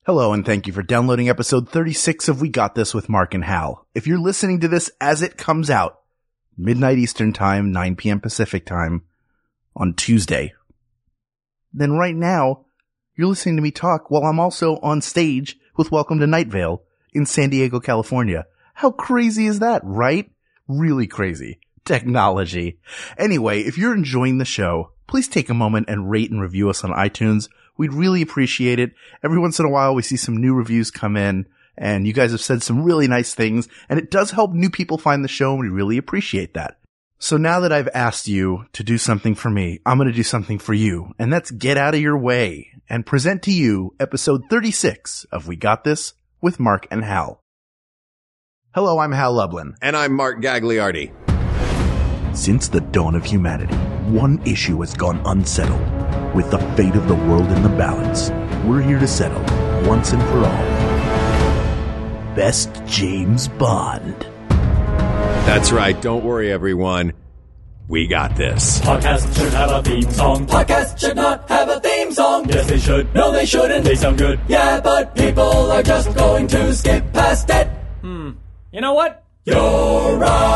Hello, and thank you for downloading episode 36 of We Got This with Mark and Hal. If you're listening to this as it comes out, midnight Eastern Time, 9 p.m. Pacific Time, on Tuesday, then right now, you're listening to me talk while I'm also on stage with Welcome to Night Vale in San Diego, California. How crazy is that, right? Really crazy. Technology. Anyway, if you're enjoying the show, please take a moment and rate and review us on iTunes. We'd really appreciate it. Every once in a while, we see some new reviews come in, and you guys have said some really nice things, and it does help new people find the show, and we really appreciate that. So now that I've asked you to do something for me, I'm going to do something for you, and that's get out of your way and present to you episode 36 of We Got This with Mark and Hal. Hello, I'm Hal Lublin. And I'm Mark Gagliardi. Since the dawn of humanity, one issue has gone unsettled. With the fate of the world in the balance, we're here to settle, once and for all, Best James Bond. That's right. Don't worry, everyone. We got this. Podcasts should have a theme song. Podcasts should not have a theme song. Yes, they should. No, they shouldn't. They sound good. Yeah, but people are just going to skip past it. You know what? You're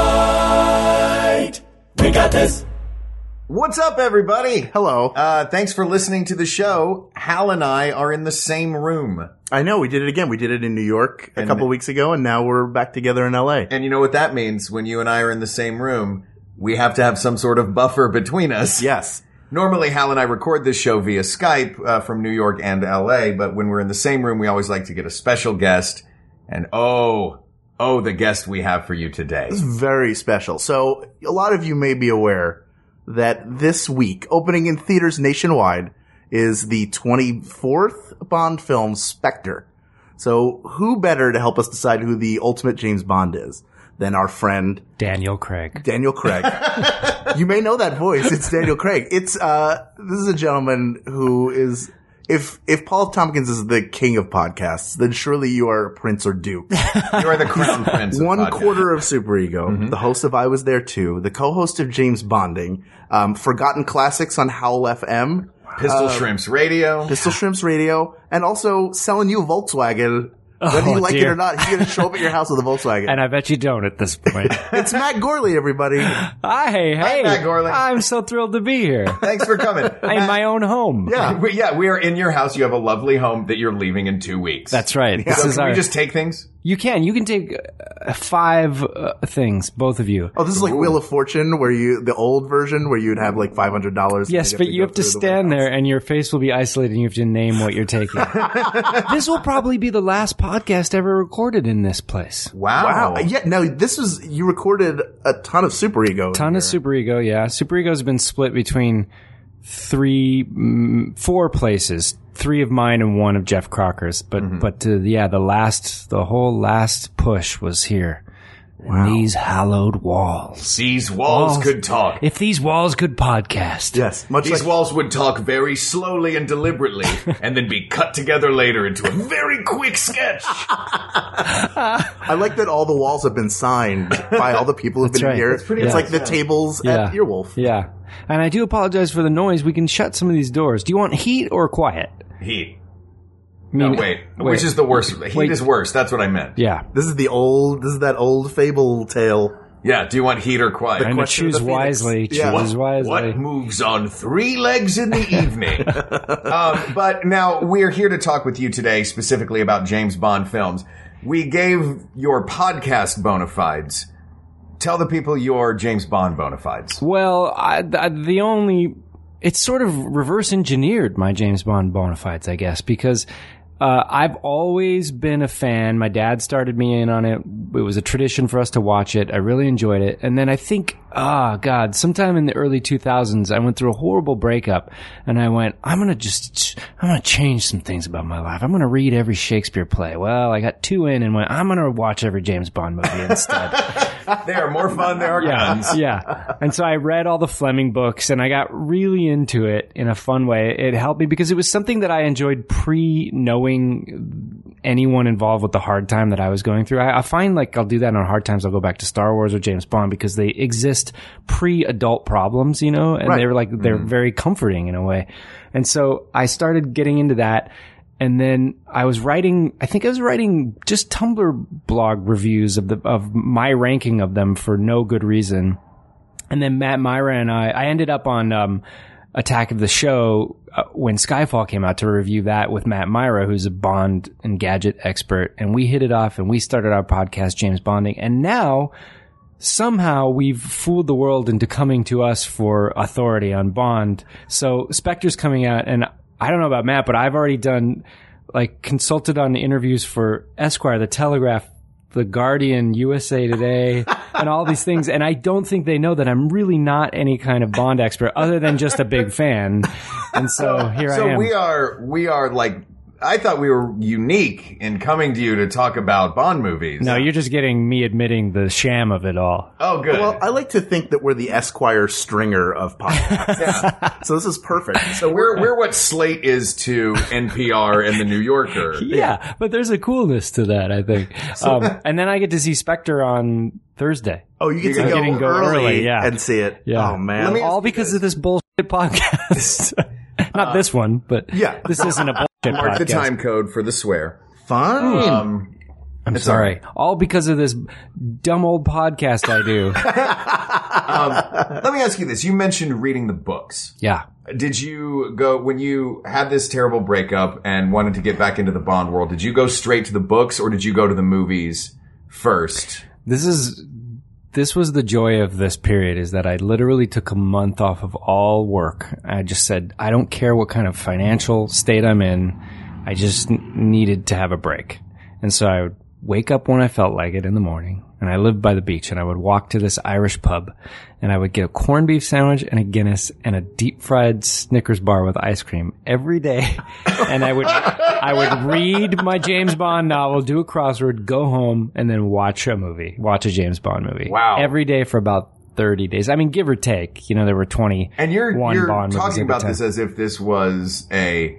right. We got this. What's up, everybody? Hello. Thanks for listening to the show. Hal and I are in the same room. I know, we did it again. We did it in New York a couple weeks ago, and now we're back together in LA. And you know what that means? When you and I are in the same room, we have to have some sort of buffer between us. Yes. Normally, Hal and I record this show via Skype from New York and LA, but when we're in the same room, we always like to get a special guest. And the guest we have for you today. It's very special. So, a lot of you may be aware that this week, opening in theaters nationwide, is the 24th Bond film, Spectre. So, who better to help us decide who the ultimate James Bond is than our friend Daniel Craig. Daniel Craig. You may know that voice. It's Daniel Craig. This is a gentleman who is, if Paul Tompkins is the king of podcasts, then surely you are Prince or Duke. You are the crown prince of One podcasts. quarter of Super Ego, the host of I Was There Too, the co-host of James Bonding, Forgotten Classics on Howl FM, Pistol Shrimps Radio. Pistol Shrimps Radio, and also selling you a Volkswagen. Whether you like it or not, he's going to show up at your house with a Volkswagen. And I bet you don't at this point. It's Matt Gorley, everybody. Hi, hey. Matt Gorley. I'm so thrilled to be here. Thanks for coming. In my own home. Yeah. We are in your house. You have a lovely home that you're leaving in 2 weeks. That's right. So can we just take things? You can take 5 things, both of you. Oh, this is like Wheel of Fortune, the old version, where you'd have like $500. Yes, but you have to stand there and your face will be isolated and you have to name what you're taking. This will probably be the last podcast ever recorded in this place. Wow. Yeah, no, you recorded a ton of Super Ego. Of Super Ego, yeah. Super Ego's been split between 4 places. 3 of mine and 1 of Jeff Crocker's. But the whole last push was here. Wow. In these hallowed walls. These walls could talk. If these walls could podcast. Yes. These walls would talk very slowly and deliberately and then be cut together later into a very quick sketch. I like that all the walls have been signed by all the people who've been right. here. That's It's like the tables at Earwolf. Yeah. And I do apologize for the noise. We can shut some of these doors. Do you want heat or quiet? Heat. No, wait. Which is the worst? Heat is worse. That's what I meant. Yeah. This is that old fable tale. Yeah. Do you want heat or quiet? And to choose wisely. Choose wisely. What moves on 3 legs in the evening? But now we're here to talk with you today specifically about James Bond films. We gave your podcast bona fides. Tell the people your James Bond bona fides. Well, it's sort of reverse engineered my James Bond bona fides, I guess, because I've always been a fan. My dad started me in on it. It was a tradition for us to watch it. I really enjoyed it. And then I think, sometime in the early 2000s, I went through a horrible breakup and I went, I'm going to change some things about my life. I'm going to read every Shakespeare play. Well, I got 2 in and went, I'm going to watch every James Bond movie instead. They are more fun. There are guns. Yeah. And so I read all the Fleming books and I got really into it in a fun way. It helped me because it was something that I enjoyed pre-knowing anyone involved with the hard time that I was going through. I find like I'll do that on hard times. I'll go back to Star Wars or James Bond because they exist pre-adult problems, and Right. they're very comforting in a way. And so I started getting into that. And then I was writing just Tumblr blog reviews of my ranking of them for no good reason. And then Matt Myra and I ended up on Attack of the Show when Skyfall came out to review that with Matt Myra, who's a Bond and gadget expert. And we hit it off and we started our podcast, James Bonding. And now somehow we've fooled the world into coming to us for authority on Bond. So Spectre's coming out, and I don't know about Matt, but I've already done, consulted on interviews for Esquire, The Telegraph, The Guardian, USA Today, and all these things. And I don't think they know that I'm really not any kind of Bond expert other than just a big fan. And so here I am. So we are I thought we were unique in coming to you to talk about Bond movies. No, you're just getting me admitting the sham of it all. Oh, good. Well, I like to think that we're the Esquire Stringer of podcasts. Yeah. So this is perfect. So we're what Slate is to NPR and The New Yorker. Yeah, but there's a coolness to that, I think. And then I get to see Spectre on Thursday. Oh, you get to go early and see it. Yeah. Oh, man. All because of this bullshit podcast. Not this one, but this isn't a bullshit podcast. Mark the time code for the swear. Fine. I'm sorry. All because of this dumb old podcast I do. Let me ask you this. You mentioned reading the books. Yeah. Did you go, when you had this terrible breakup and wanted to get back into the Bond world, did you go straight to the books or did you go to the movies first? This was the joy of this period, is that I literally took a month off of all work. I just said, I don't care what kind of financial state I'm in. I just needed to have a break. And so I would wake up when I felt like it in the morning, and I lived by the beach, and I would walk to this Irish pub, and I would get a corned beef sandwich and a Guinness and a deep fried Snickers bar with ice cream every day. And I would read my James Bond novel, do a crossword, go home, and then watch a James Bond movie. Wow. Every day for about 30 days. I mean, give or take. There were 21 and you're Bond movies. Talking about this as if this was a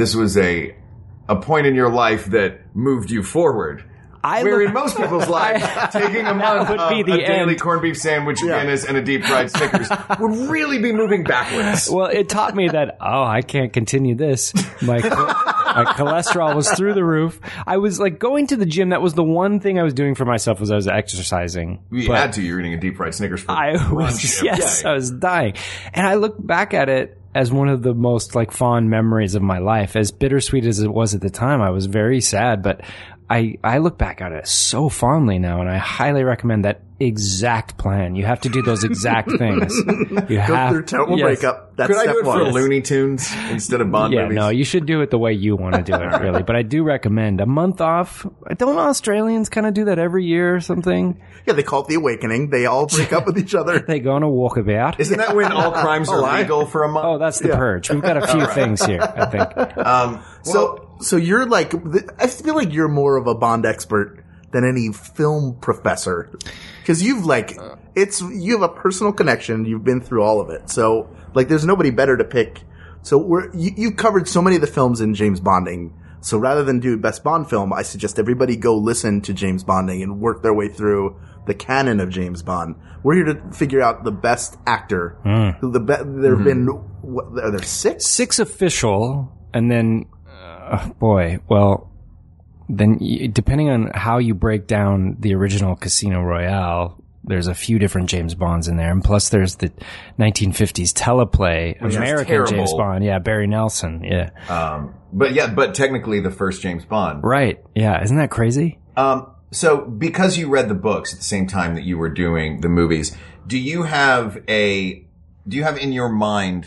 point in your life that moved you forward. Where in most people's lives, taking a month of a daily corned beef sandwich, Guinness, and a deep fried Snickers would really be moving backwards. Well, it taught me that, I can't continue this. My cholesterol was through the roof. I was going to the gym. That was the one thing I was doing for myself, was I was exercising. You had to. You're eating a deep fried Snickers for lunch. Yes, I was dying. And I look back at it as one of the most fond memories of my life. As bittersweet as it was at the time, I was very sad, but I look back at it so fondly now, and I highly recommend that exact plan. You have to do those exact things. You go through total breakup. That's Could I do it for Looney Tunes instead of Bond movies? No, you should do it the way you want to do it, really. But I do recommend a month off. Don't Australians kind of do that every year or something? Yeah, they call it the awakening. They all break up with each other. They go on a walkabout. Isn't that when all crimes are legal for a month? Oh, that's the purge. We've got a few things here, I think. So you're I feel like you're more of a Bond expert than any film professor, because you have a personal connection. You've been through all of it. So there's nobody better to pick. So you've covered so many of the films in James Bonding. So rather than do best Bond film, I suggest everybody go listen to James Bonding and work their way through the canon of James Bond. We're here to figure out the best actor. There have been, are there 6? 6 official, and then, then depending on how you break down the original Casino Royale, there's a few different James Bonds in there. And plus there's the 1950s teleplay, American James Bond. Yeah, Barry Nelson. Yeah. But technically the first James Bond. Right. Yeah. Isn't that crazy? So because you read the books at the same time that you were doing the movies, do you have in your mind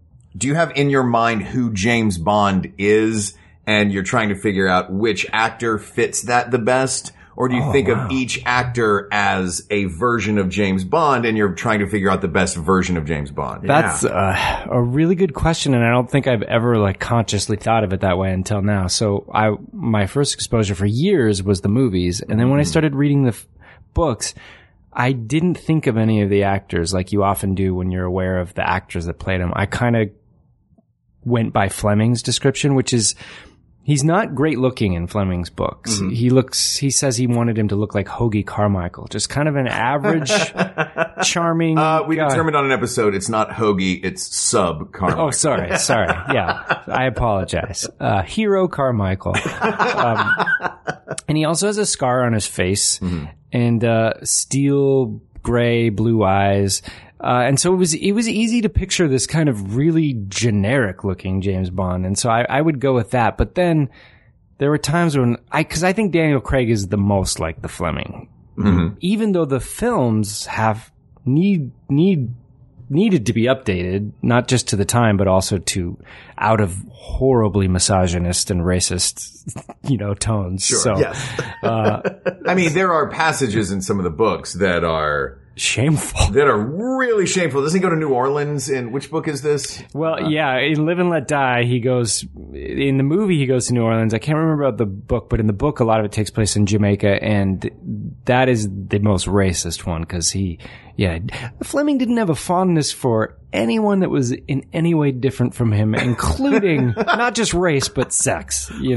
who James Bond is, and you're trying to figure out which actor fits that the best? Or do you think of each actor as a version of James Bond, and you're trying to figure out the best version of James Bond? That's a really good question, and I don't think I've ever consciously thought of it that way until now. So my first exposure for years was the movies, and then when I started reading the books, I didn't think of any of the actors like you often do when you're aware of the actors that played them. I kind of went by Fleming's description, which is He's not great looking in Fleming's books. He says he wanted him to look like Hoagie Carmichael, just kind of an average, charming We guy. determined on an episode it's not Hoagie, it's Sub Carmichael. Oh, sorry. Yeah, I apologize. Hero Carmichael. And he also has a scar on his face and steel gray blue eyes. And so it was easy to picture this kind of really generic looking James Bond. And so I would go with that. But then there were times when cause I think Daniel Craig is the most like the Fleming. Even though the films have needed to be updated, not just to the time, but also to out of horribly misogynist and racist, tones. Sure. So, Yes. I mean, there are passages in some of the books that are shameful. really shameful. Doesn't he go to New Orleans? In which book is this? Well, yeah, in Live and Let Die, he goes, in the movie, he goes to New Orleans. I can't remember about the book, but in the book, a lot of it takes place in Jamaica, and that is the most racist one, because Fleming didn't have a fondness for anyone that was in any way different from him, including not just race, but sex, he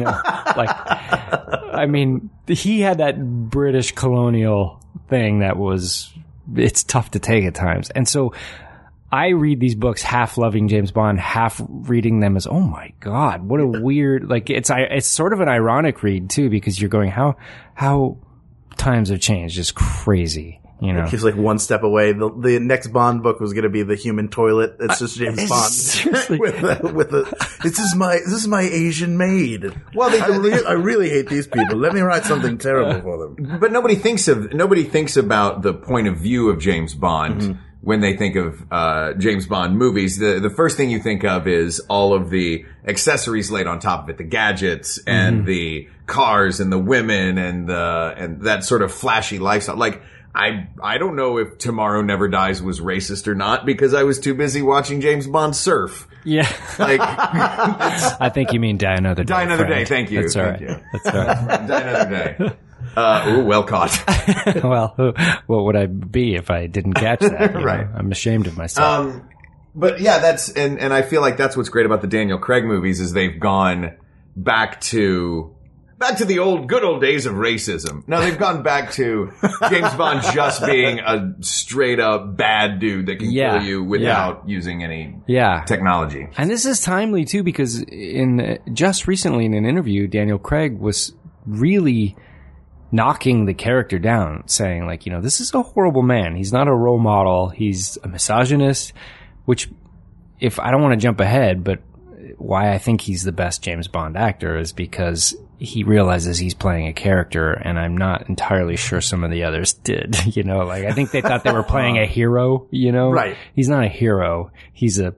had that British colonial thing that it's tough to take at times. And so I read these books half loving James Bond, half reading them as, oh my God, what a weird, it's sort of an ironic read too, because you're going, how times have changed. It's crazy. He's like one step away. The next Bond book was going to be The Human Toilet. It's just James Bond seriously. this is my Asian maid. Well, I really hate these people. Let me write something terrible for them. But nobody thinks about the point of view of James Bond when they think of James Bond movies. The first thing you think of is all of the accessories laid on top of it, the gadgets and the cars and the women and that sort of flashy lifestyle. I don't know if Tomorrow Never Dies was racist or not, because I was too busy watching James Bond surf. Yeah. I think you mean Die Another Day. Die Another friend. Day. Thank you. That's all right. That's all right. Die Another Day. Well caught. Well, what would I be if I didn't catch that? Right. I'm ashamed of myself. But yeah, that's, and I feel like that's what's great about the Daniel Craig movies is they've gone back to the good old days of racism. No, they've gone back to James Bond just being a straight up bad dude that can kill you without using any technology. And this is timely too, because just recently in an interview, Daniel Craig was really knocking the character down, saying this is a horrible man. He's not a role model. He's a misogynist, which, if I don't want to jump ahead, but why I think he's the best James Bond actor is because he realizes he's playing a character, and I'm not entirely sure some of the others did. I think they thought they were playing a hero, Right. He's not a hero. He's a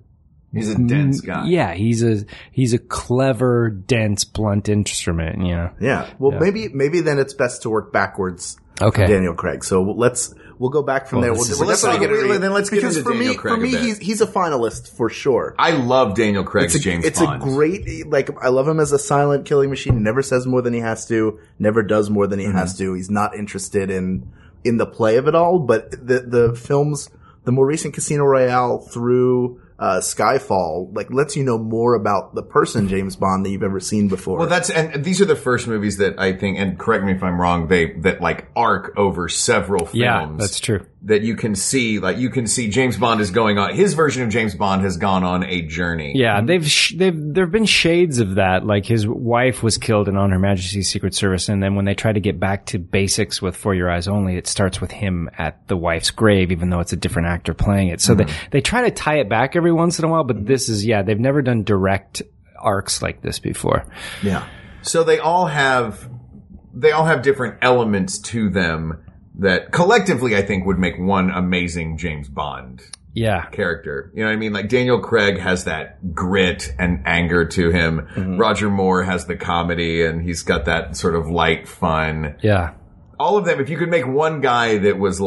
dense guy. Yeah, he's a clever, dense, blunt instrument, Yeah. Well, maybe then it's best to work backwards. Okay. For Daniel Craig. So we'll go back from there. Let's get into Daniel Craig. For me, he's a finalist for sure. I love Daniel Craig's James Bond. It's a great, I love him as a silent killing machine. He never says more than he has to, never does more than he has to. He's not interested in the play of it all, but the films, the more recent Casino Royale through Skyfall, lets you know more about the person James Bond than you've ever seen before. Well, and these are the first movies that I think, and correct me if I'm wrong, that arc over several films. Yeah, that's true. That you can see, James Bond is going on, his version of James Bond has gone on a journey. Yeah, there've been shades of that. His wife was killed in On Her Majesty's Secret Service, and then when they try to get back to basics with For Your Eyes Only, it starts with him at the wife's grave, even though it's a different actor playing it. So they try to tie it back every once in a while, but this is, they've never done direct arcs like this before. Yeah. So they all have different elements to them that collectively I think would make one amazing James Bond character. You know what I mean? Daniel Craig has that grit and anger to him. Roger Moore has the comedy, and he's got that sort of light fun. Yeah. All of them, if you could make one guy that was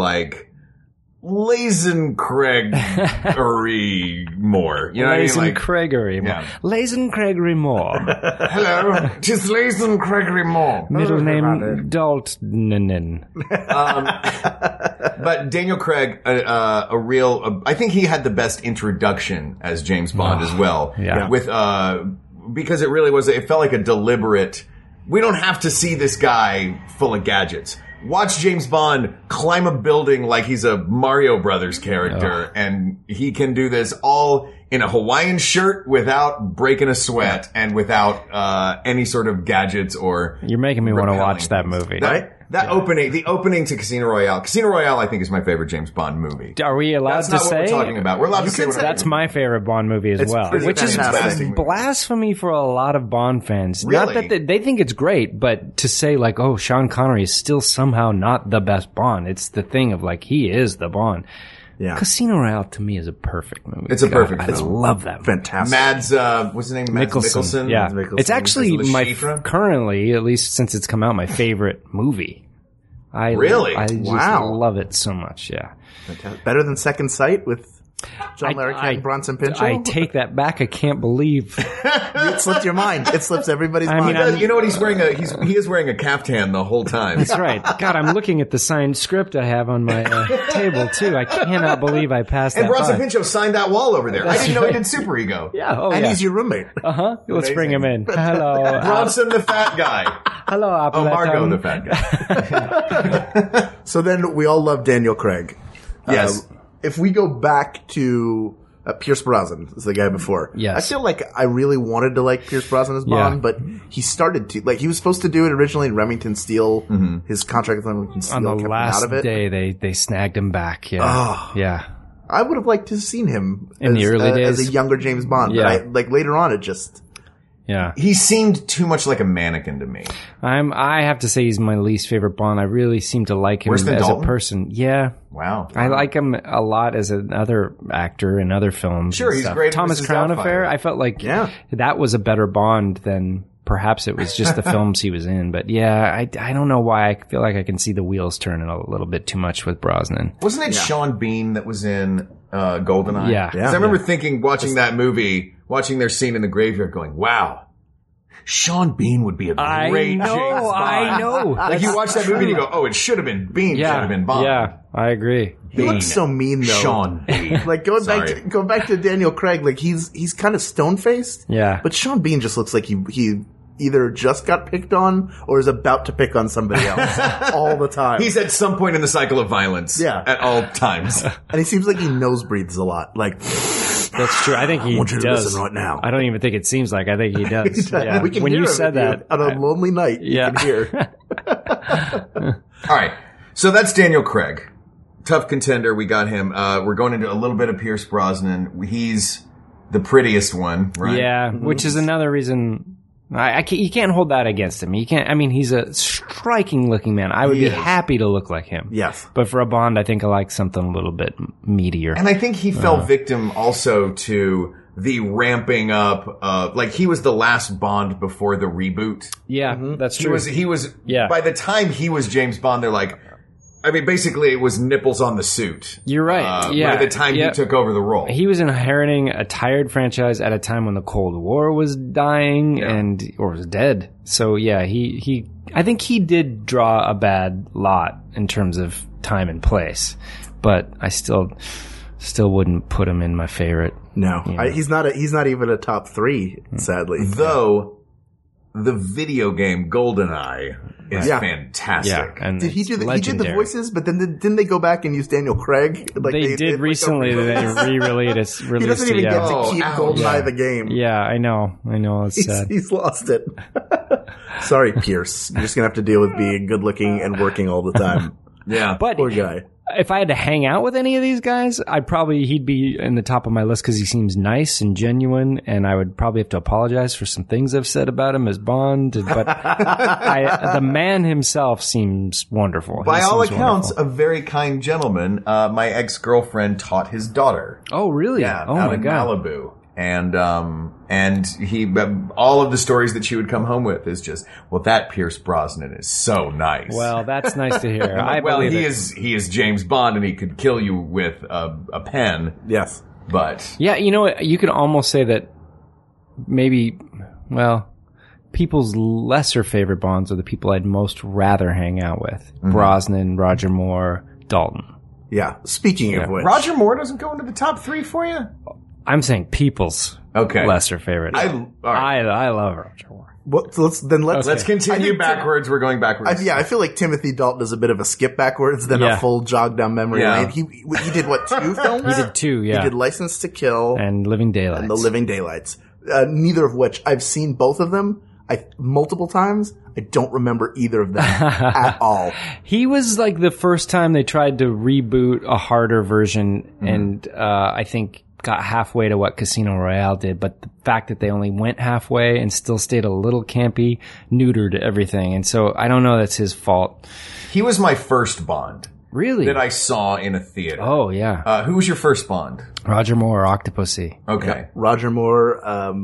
Lazen Craig-ery Moore. You know what I mean? Lazen Craigery Moore. Yeah. Lazen Craigery Moore. Hello, 'tis Lazen Craigery Moore. Middle name Dalton. But Daniel Craig, I think he had the best introduction as James Bond as well. Yeah. With because it really was, it felt like a deliberate, we don't have to see this guy full of gadgets. Watch James Bond climb a building like he's a Mario Brothers character, and he can do this all in a Hawaiian shirt without breaking a sweat and without any sort of gadgets or. You're making me want to watch that movie. The opening to Casino Royale. Casino Royale, I think, is my favorite James Bond movie. Are we allowed That's to not say? what we're talking about. We're allowed to say what That's my favorite Bond movie as well, which is fantastic. blasphemy for a lot of Bond fans. Really? Not that they think it's great, but to say like, oh, Sean Connery is still somehow not the best Bond. It's the thing of like, he is the Bond. Yeah. Casino Royale to me is a perfect movie. It's a perfect I film. love that movie. Fantastic. Mads, what's his name? Mads Mikkelsen. Yeah. Mikkelsen. It's actually Is it my Lashifra? currently, at least since it's come out, my favorite movie. Really? I just Wow. love it so much, yeah. Better than Second Sight with John I- Larroquette I- and Bronson Pinchot? I take that back. I can't believe. It slipped your mind. It slips everybody's I mean, mind. You know what? He's wearing he is wearing a caftan the whole time. That's right. God, I'm looking at the signed script I have on my table too. I cannot believe I passed And that Bronson by. Pinchot signed that wall over there. I didn't know he did Super Ego. Yeah. Oh, and yeah. he's your roommate. Let's bring him in. Hello. Bronson the fat guy. Hello, Oh, Margot Appleton. the fat guy. So then we all love Daniel Craig. Yes. If we go back to Pierce Brosnan, is the guy before. Yes. I feel like I really wanted to like Pierce Brosnan as Bond, Yeah. but he started to, like, he was supposed to do it originally in Remington Steele. His contract with Remington Steele On the kept him last out of it. day, they snagged him back. Yeah. Oh. Yeah. I would have liked to have seen him In the early as days. a younger James Bond, Yeah. but like later on it just, Yeah. He seemed too much like a mannequin to me. I have to say he's my least favorite Bond. I really seem to like him Worse than as Dalton? a person. Yeah. Wow. I like him a lot as another actor in other films. Sure, and he's stuff. great in Thomas Mrs. Crown Doubtfire. Affair. I felt like that was a better Bond than perhaps it was just the films he was in. But yeah, I don't know why I feel like I can see the wheels turning a little bit too much with Brosnan. Wasn't it Sean Bean that was in GoldenEye? Yeah. 'Cause I remember thinking, watching that movie, watching their scene in the graveyard, going, "Wow, Sean Bean would be a great James Bond." I know. Like you watch that movie and you go, "Oh, it should have been Bean. Should Yeah, have been Bond." yeah, I agree. he looks so mean though. Sean Bean. Like going back to Daniel Craig, like he's kind of stone faced. Yeah. But Sean Bean just looks like he either just got picked on or is about to pick on somebody else all the time. He's at some point in the cycle of violence. Yeah. At all times. And he seems like he nose breathes a lot. Like, That's true. I think he want you to does. listen right now. I don't even think it seems like. I think he does. Yeah. we can when hear you him said that, on a lonely night. yeah. You can hear. All right. So that's Daniel Craig. Tough contender. We got him. We're going into a little bit of Pierce Brosnan. He's the prettiest one, right? Yeah, which is another reason. I can't, you can't hold that against him. You can't. I mean, he's a striking looking man. I would He be is. happy to look like him. Yes. But for a Bond, I think I like something a little bit meatier. And I think he fell victim also to the ramping up of, like, he was the last Bond before the reboot. Yeah, that's He true. was, Yeah. by the time he was James Bond, they're like, I mean, basically it was nipples on the suit. You're right. Yeah. By the time Yeah. he took over the role. He was inheriting a tired franchise at a time when the Cold War was dying or was dead. So yeah, I think he did draw a bad lot in terms of time and place, but I still wouldn't put him in my favorite. No, Yeah. he's not even a top 3, sadly. Though, the video game GoldenEye is Yeah. fantastic. Yeah, and Did he it's do the legendary. voices? But then didn't they go back and use Daniel Craig? Like They did like, recently. a- They re-released He doesn't it. even Yeah. get to Oh, keep ouch. GoldenEye the game. Yeah, I know. It's sad. He's lost it. Sorry, Pierce. You're just gonna have to deal with being good looking and working all the time. Yeah. But Poor guy. if I had to hang out with any of these guys, he'd be in the top of my list because he seems nice and genuine, and I would probably have to apologize for some things I've said about him as Bond. But the man himself seems wonderful. By He all seems accounts, wonderful. a very kind gentleman. My ex-girlfriend taught his daughter. Oh, really? Yeah, Oh out my in god. Malibu. And he, all of the stories that she would come home with is just, well, that Pierce Brosnan is so nice. Well, that's nice to hear. I well, believe he is James Bond and he could kill you with a pen, Yes. but Yeah, you know what? You could almost say that maybe, well, people's lesser favorite Bonds are the people I'd most rather hang out with. Brosnan, Roger Moore, Dalton. Yeah. Speaking of which, Roger Moore doesn't go into the top 3 for you? I'm saying people's. Okay. lesser favorite. all right. I love Roger Moore. Well, so let's continue backwards. We're going backwards. I feel like Timothy Dalton is a bit of a skip backwards than a full jog down memory lane. He did what, 2 films? He did 2, yeah. He did License to Kill and Living Daylights. And The Living Daylights. Neither of which I've seen both of them multiple times. I don't remember either of them at all. He was like the first time they tried to reboot a harder version, and I think got halfway to what Casino Royale did, but the fact that they only went halfway and still stayed a little campy neutered everything. And so I don't know that's his fault. He was my first Bond. Really? That I saw in a theater. Oh, yeah. Who was your first Bond? Roger Moore or Octopussy. Okay. Yeah. Roger Moore,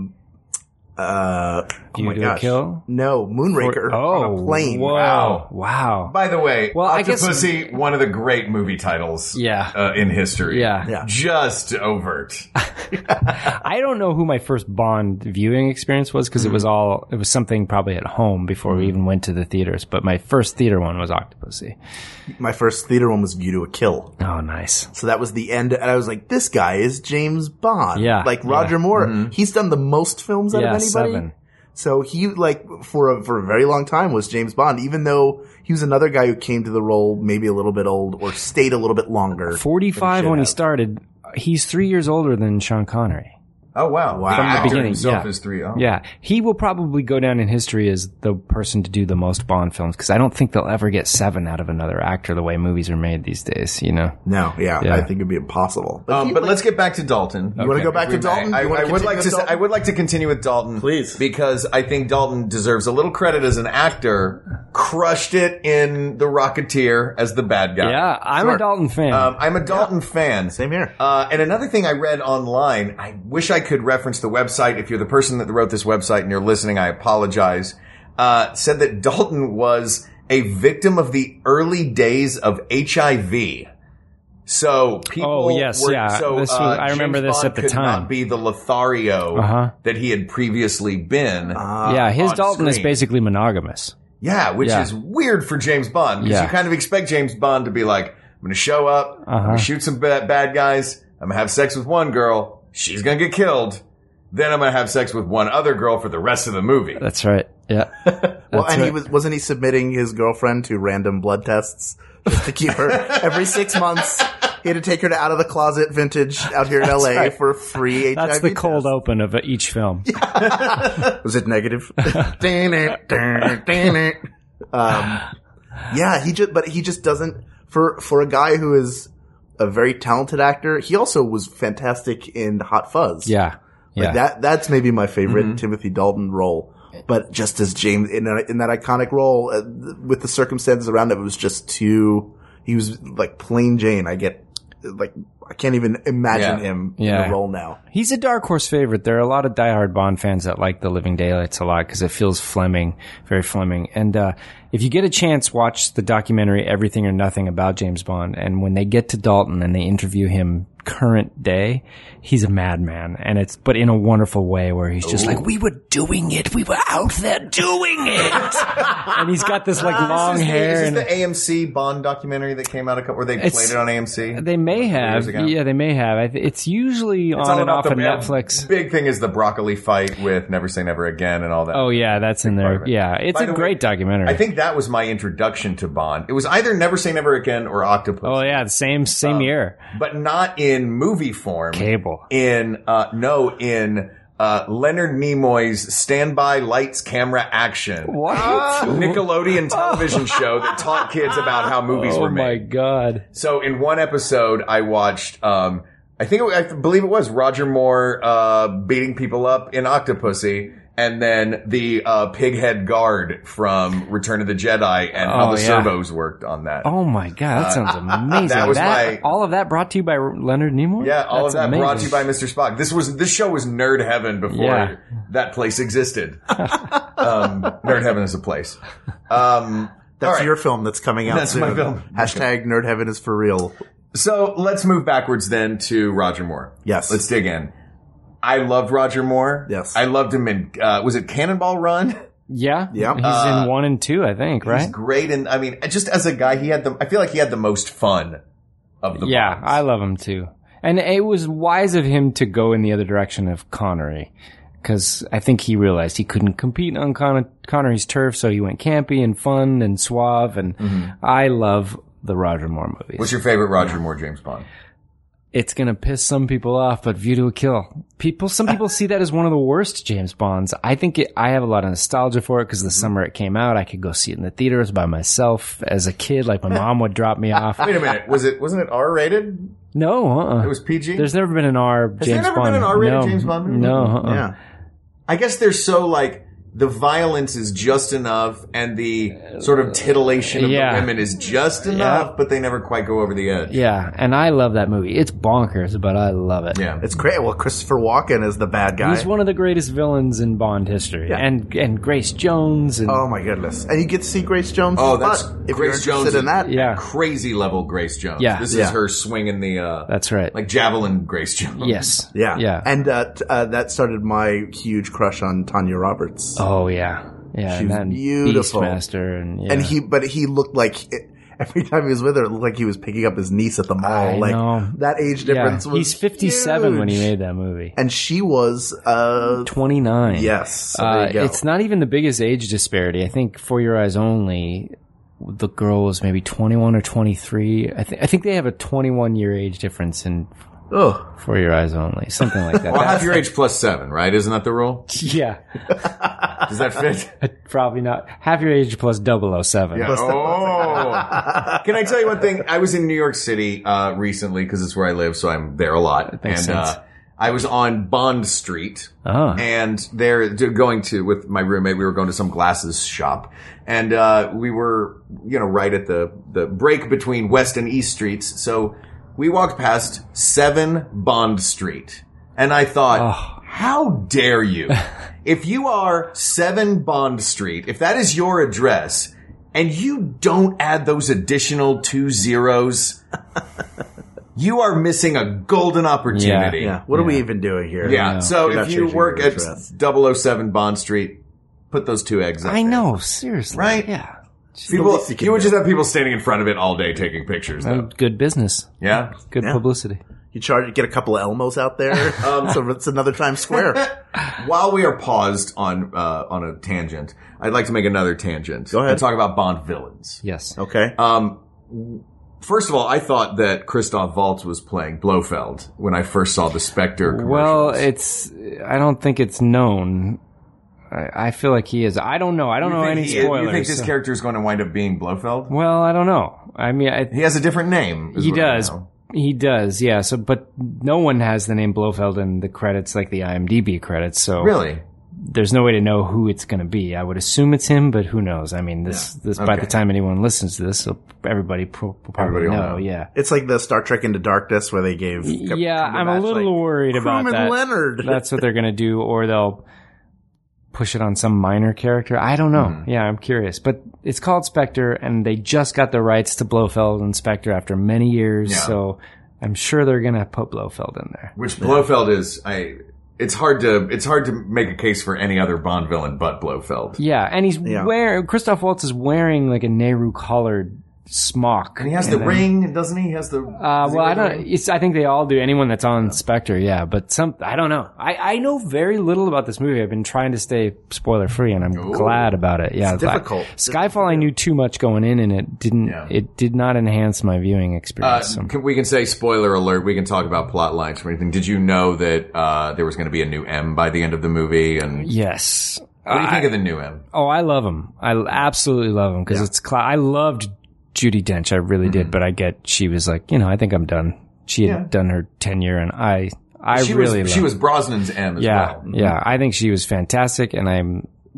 View to a Kill? No, Moonraker on a plane. Whoa. Wow. By the way, well, Octopussy, one of the great movie titles in history. Yeah. Just overt. I don't know who my first Bond viewing experience was because it was something probably at home before we even went to the theaters. But my first theater one was Octopussy. My first theater one was View to a Kill. Oh, nice. So that was the end. And I was like, this guy is James Bond. Yeah. Like Roger Moore. He's done the most films out of anybody. 7. So he, for a very long time was James Bond, even though he was another guy who came to the role maybe a little bit old or stayed a little bit longer. 45 when he started. He's 3 years older than Sean Connery. Oh, wow. From the actor beginning, himself is 3. Oh. Yeah. He will probably go down in history as the person to do the most Bond films because I don't think they'll ever get 7 out of another actor the way movies are made these days, you know? No, I think it'd be impossible. But let's get back to Dalton. You want to go back to Dalton? I would like to continue with Dalton. Please. Because I think Dalton deserves a little credit as an actor. Crushed it in The Rocketeer as the bad guy. Yeah, I'm a Dalton fan. I'm a Dalton fan. Same here. And another thing I read online, I wish I could reference the website. If you're the person that wrote this website and you're listening, I apologize. Said that Dalton was a victim of the early days of HIV. So people I remember James this Bond at the could time. not be the Lothario that he had previously been. His Dalton is screen. basically monogamous. Yeah, which is weird for James Bond because you kind of expect James Bond to be like, I'm going to show up, I'm going to shoot some bad guys, I'm going to have sex with one girl, she's going to get killed, then I'm going to have sex with one other girl for the rest of the movie. That's right. Yeah. Wasn't he submitting his girlfriend to random blood tests just to keep her every 6 months? He had to take her to Out of the Closet Vintage out here in LA for free HIV That's the cold test. open of each film. Was it negative? He just doesn't, for a guy who is a very talented actor, he also was fantastic in Hot Fuzz. Yeah. That's maybe my favorite Timothy Dalton role. But just as James, in that iconic role, with the circumstances around it, it was just he was like plain Jane. I can't even imagine him in the role now. He's a dark horse favorite. There are a lot of diehard Bond fans that like The Living Daylights a lot because it feels Fleming, very Fleming. And if you get a chance, watch the documentary Everything or Nothing about James Bond. And when they get to Dalton and they interview him current day, he's a madman. And but in a wonderful way where he's just like, we were doing it. We were out there doing it. And he's got this long hair. Is this the AMC Bond documentary that came out where they played it on AMC? They may have. Yeah, they may have. It's usually on and off of Netflix. Big thing is the broccoli fight with Never Say Never Again and all that. Oh yeah, that's in there. Yeah, it's a great documentary. I think that was my introduction to Bond. It was either Never Say Never Again or Octopus. Oh yeah, the same year. But not in movie form. Cable. In Leonard Nimoy's Standby Lights Camera Action. What? Nickelodeon television show that taught kids about how movies were made. Oh my god. So in one episode I watched I believe it was Roger Moore beating people up in Octopussy, and then the pighead guard from Return of the Jedi and how the servos worked on that. Oh my god, that sounds amazing. That was all of that brought to you by Leonard Nimoy? Yeah, all of that brought to you by Mr. Spock. This show was nerd heaven before that place existed. Nerd heaven is a place. That's your film that's coming out soon. That's my film. Hashtag Nerd Heaven is for real. So let's move backwards then to Roger Moore. Yes. Let's dig in. I loved Roger Moore. Yes. I loved him in, was it Cannonball Run? Yeah. Yeah. He's in 1 and 2, I think, right? He's great. And I mean, just as a guy, I feel like he had the most fun of the Yeah, Bonds. I love him too. And it was wise of him to go in the other direction of Connery, because I think he realized he couldn't compete on Connery's turf, so he went campy and fun and suave, and I love the Roger Moore movies. What's your favorite Roger Moore James Bond? It's gonna piss some people off, but View to a Kill. Some people see that as one of the worst James Bonds. I think I have a lot of nostalgia for it because the summer it came out, I could go see it in the theaters by myself as a kid. Like my mom would drop me off. Wait a minute, wasn't it R-rated? No, It was PG? There's never been an R Has James there never Bond. been an R-rated no, James Bond movie? No, Yeah. I guess they're so like, the violence is just enough and the sort of titillation of the women is just enough, but they never quite go over the edge. Yeah, and I love that movie. It's bonkers, but I love it. Yeah. It's great. Well, Christopher Walken is the bad guy. He's one of the greatest villains in Bond history. Yeah. And Grace Jones. And Oh my goodness! And you get to see Grace Jones. Oh, that's if Grace you're interested Jones in that. Yeah. Crazy level Grace Jones. Yeah. This Yeah. is her swinging the, That's right. like javelin Grace Jones. Yes. Yeah, Yeah. And that started my huge crush on Tanya Roberts. Oh, yeah. Yeah. She was and then beautiful. Beastmaster. And, yeah. And he looked like every time he was with her, it looked like he was picking up his niece at the mall. I like know. that age difference was He's 57 when he huge. made that movie. And she was 29. yes. So there you go. It's not even the biggest age disparity. I think For Your Eyes Only, the girl was maybe 21 or 23. I think they have a 21-year age difference in Ugh. For Your Eyes Only. Something like that. Well, half your age plus 7, right? Isn't that the rule? Yeah. Does that fit? Probably not. Half your age plus 007. Yeah. Oh. Can I tell you one thing? I was in New York City recently because it's where I live, so I'm there a lot. makes sense. I was on Bond Street, Oh. and with my roommate, we were going to some glasses shop, and we were, right at the break between West and East Streets, so we walked past 7 Bond Street, and I thought, how dare you? If you are 7 Bond Street, if that is your address, and you don't add those additional 2 zeros, you are missing a golden opportunity. Yeah. What are we even doing here? Yeah. So You're if not you changing work your at address. 007 Bond Street, put those 2 eggs up I there. know. Seriously. Right? Yeah. People, least you can you would do. just have people standing in front of it all day taking pictures, though. Good business. Yeah? Good publicity. You get a couple of Elmos out there. So it's another Times Square. While we are paused on a tangent, I'd like to make another tangent. Go ahead. And talk about Bond villains. Yes. Okay. First of all, I thought that Christoph Waltz was playing Blofeld when I first saw the Spectre commercials. Well, I don't think it's known. I feel like he is. I don't know. I don't know any spoilers. You think this so- character is going to wind up being Blofeld? Well, I don't know. I mean, He has a different name. is he what I does. know. He does, yeah. So, but no one has the name Blofeld in the credits, like the IMDb credits. So, Really? there's no way to know who it's going to be. I would assume it's him, but who knows? I mean, this by Okay. the time anyone listens to this, so everybody will probably Everybody will know. know. Yeah. It's like the Star Trek Into Darkness where they gave. Yeah, I'm a Cumberbatch, little worried about Crewman that. Leonard. That's what they're going to do, or they'll push it on some minor character. I don't know. Yeah, I'm curious. But it's called Spectre, and they just got the rights to Blofeld and Spectre after many years, Yeah. so I'm sure they're going to put Blofeld in there. Which Blofeld is, it's hard to make a case for any other Bond villain but Blofeld. Yeah, and Christoph Waltz is wearing like a Nehru collared smock. And he has the then- ring, doesn't he? He has the. Well, I don't. I think they all do. Anyone that's on Spectre, yeah. But I don't know. I know very little about this movie. I've been trying to stay spoiler free, and I'm glad about it. Yeah, It's difficult. Skyfall, I knew too much going in, and it didn't. Yeah. It did not enhance my viewing experience. So. We can say spoiler alert. We can talk about plot lines or anything. Did you know that there was going to be a new M by the end of the movie? And Yes. what do you think of the new M? Oh, I love him. I absolutely love him because it's. I loved Judi Dench, I really did, but I get she was like, I think I'm done. She had done her tenure, and I She was Brosnan's M as well. Yeah. I think she was fantastic, and I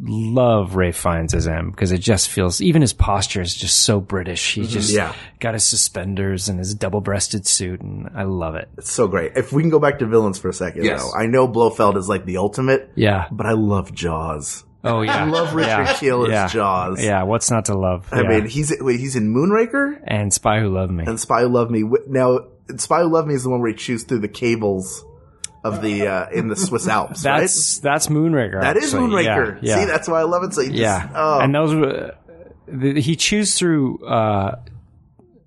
love Ralph Fiennes as M because it just feels, even his posture is just so British. He just got his suspenders and his double-breasted suit, and I love it. It's so great. If we can go back to villains for a second, Yes. though. I know Blofeld is like the ultimate, Yeah. but I love Jaws. Oh yeah. I love Richard Kiel as Jaws. Yeah. What's not to love? I mean, he's in Moonraker and Spy Who Loved Me. and Spy Who Loved Me. Now, Spy Who Loved Me is the one where he chews through the cables of the in the Swiss Alps. That's Moonraker. That is actually. Moonraker. Yeah. See, that's why I love it. So you just, And those were, he chews through,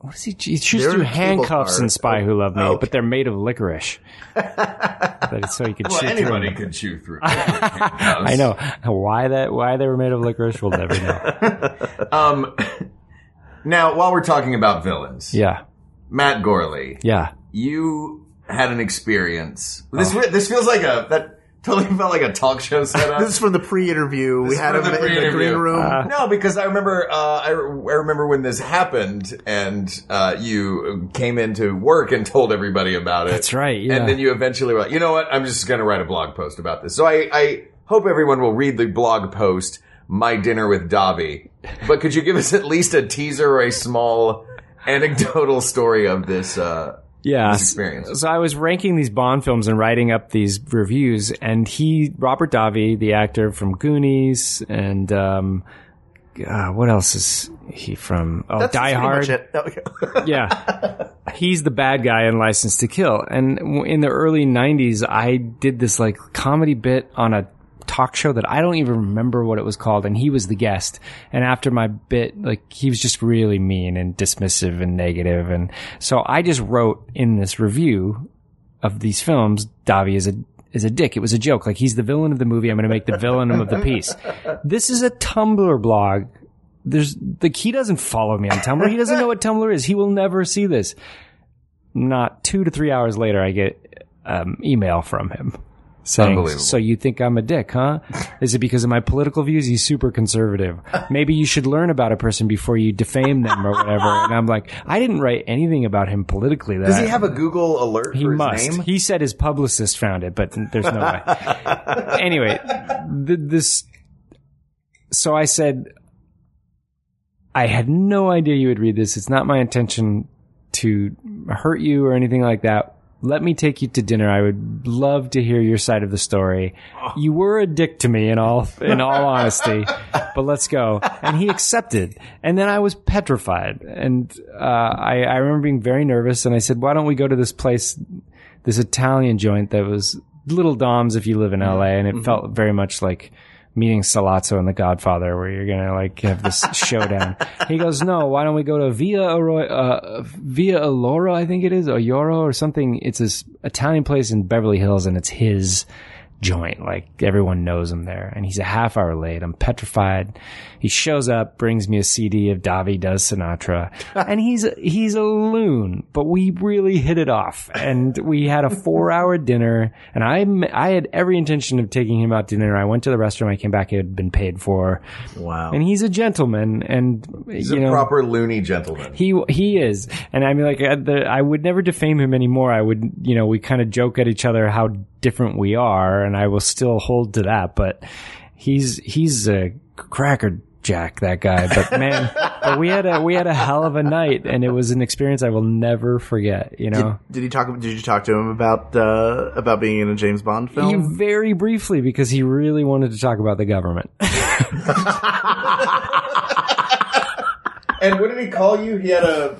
What does he? He chews They're through in a cable handcuffs car. in Spy Who Loved Me, Oh, okay. but they're made of licorice. So you can Well, chew anybody through them. could chew through. I know why they were made of licorice. We'll never know. Now, while we're talking about villains, Yeah, Matt Gorley, yeah. you had an experience. This feels like that totally felt like a talk show setup. This is from the pre-interview. We This is had from him the in the pre-interview. green room. No, because I remember, I remember when this happened, and you came into work and told everybody about it. That's right, yeah. And then you eventually were like, you know what? I'm just going to write a blog post about this. So I hope everyone will read the blog post, My Dinner with Davi. But could you give us at least a teaser or a small anecdotal story of this? Yeah. This experience. So I was ranking these Bond films and writing up these reviews, and Robert Davi, the actor from Goonies, and what else is he from? Oh, That's Die pretty Hard. much it. Okay. Yeah. He's the bad guy in License to Kill. And in the early 90s, I did this like comedy bit on a talk show that I don't even remember what it was called, and he was the guest. And after my bit, like, he was just really mean and dismissive and negative. And so I just wrote in this review of these films, Davi is a dick. It was a joke. Like, he's the villain of the movie. I'm going to make the villain of the piece. This is a Tumblr blog. He doesn't follow me on Tumblr. He doesn't know what Tumblr is. He will never see this. Not 2 to 3 hours later, I get email from him saying, Unbelievable. "So you think I'm a dick, huh? Is it because of my political views? He's super conservative. Maybe you should learn about a person before you defame them or whatever." And I'm like, I didn't write anything about him politically. Does he have a Google alert He for his must. name? He said his publicist found it, but there's no way. Anyway, so I said, I had no idea you would read this. It's not my intention to hurt you or anything like that. Let me take you to dinner. I would love to hear your side of the story. You were a dick to me in all honesty, but let's go. And he accepted. And then I was petrified. And I remember being very nervous. And I said, why don't we go to this place, this Italian joint that was Little Dom's if you live in LA. And it felt very much like meeting Salazzo in The Godfather, where you're gonna like have this showdown. He goes, no, why don't we go to Via Alloro, I think it is, or Yoro or something. It's this Italian place in Beverly Hills, and it's his joint. Like, everyone knows him there. And he's a half hour late. I'm petrified. He shows up, brings me a CD of Davi Does Sinatra, and he's a loon, but we really hit it off. And we had a 4-hour dinner, and I had every intention of taking him out to dinner. I went to the restaurant. I came back. It had been paid for. Wow. And he's a gentleman, and He's a proper loony gentleman. he is. And I mean, like, I would never defame him anymore. I would, we kind of joke at each other how different we are, and I will still hold to that. But he's a crackerjack, that guy. But man, but we had a hell of a night, and it was an experience I will never forget. Did you talk to him about being in a James Bond film? Very briefly, because he really wanted to talk about the government. And what did he call you? He had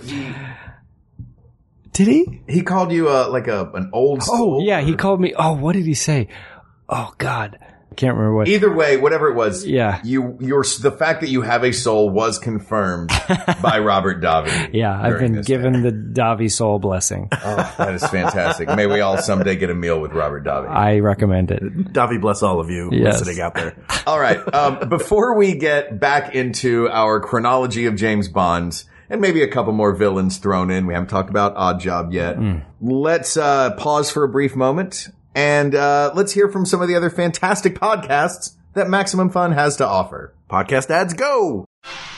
Did he? He called you an old soul? Oh, yeah, he called me. Oh, what did he say? Oh, God. I can't remember what. Either way, whatever it was, Yeah. the fact that you have a soul was confirmed by Robert Davi. Yeah, I've during been this given dinner. the Davi soul blessing. Oh, that is fantastic. May we all someday get a meal with Robert Davi. I recommend it. Davi bless all of you Yes. listening out there. All right. Before we get back into our chronology of James Bonds, and maybe a couple more villains thrown in, we haven't talked about Odd Job yet. Let's pause for a brief moment, and let's hear from some of the other fantastic podcasts that Maximum Fun has to offer. Podcast ads go!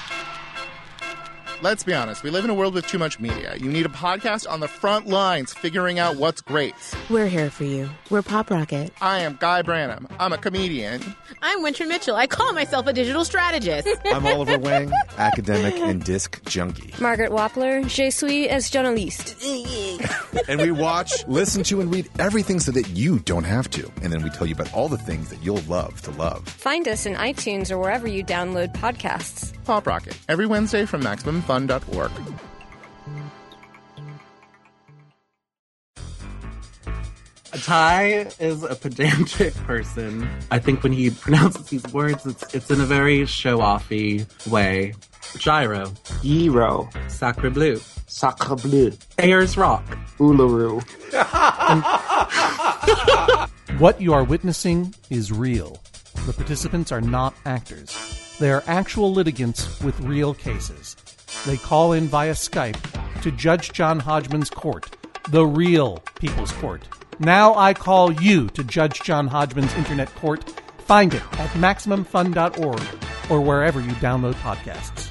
Let's be honest, we live in a world with too much media. You need a podcast on the front lines figuring out what's great. We're here for you. We're Pop Rocket. I am Guy Branum. I'm a comedian. I'm Winter Mitchell. I call myself a digital strategist. I'm Oliver Wang, academic and disc junkie. Margaret Wappler, je suis es journaliste. And we watch, listen to, and read everything so that you don't have to. And then we tell you about all the things that you'll love to love. Find us in iTunes or wherever you download podcasts. Pop Rocket, every Wednesday from MaximumFun.org. Ty is a pedantic person. I think when he pronounces these words, it's in a very show-offy way. Gyro. Gyro. Sacre bleu. Sacre bleu. Ayers Rock. Uluru. What you are witnessing is real. The participants are not actors. They are actual litigants with real cases. They call in via Skype to Judge John Hodgman's court, the real People's Court. Now I call you to Judge John Hodgman's internet court. Find it at MaximumFun.org or wherever you download podcasts.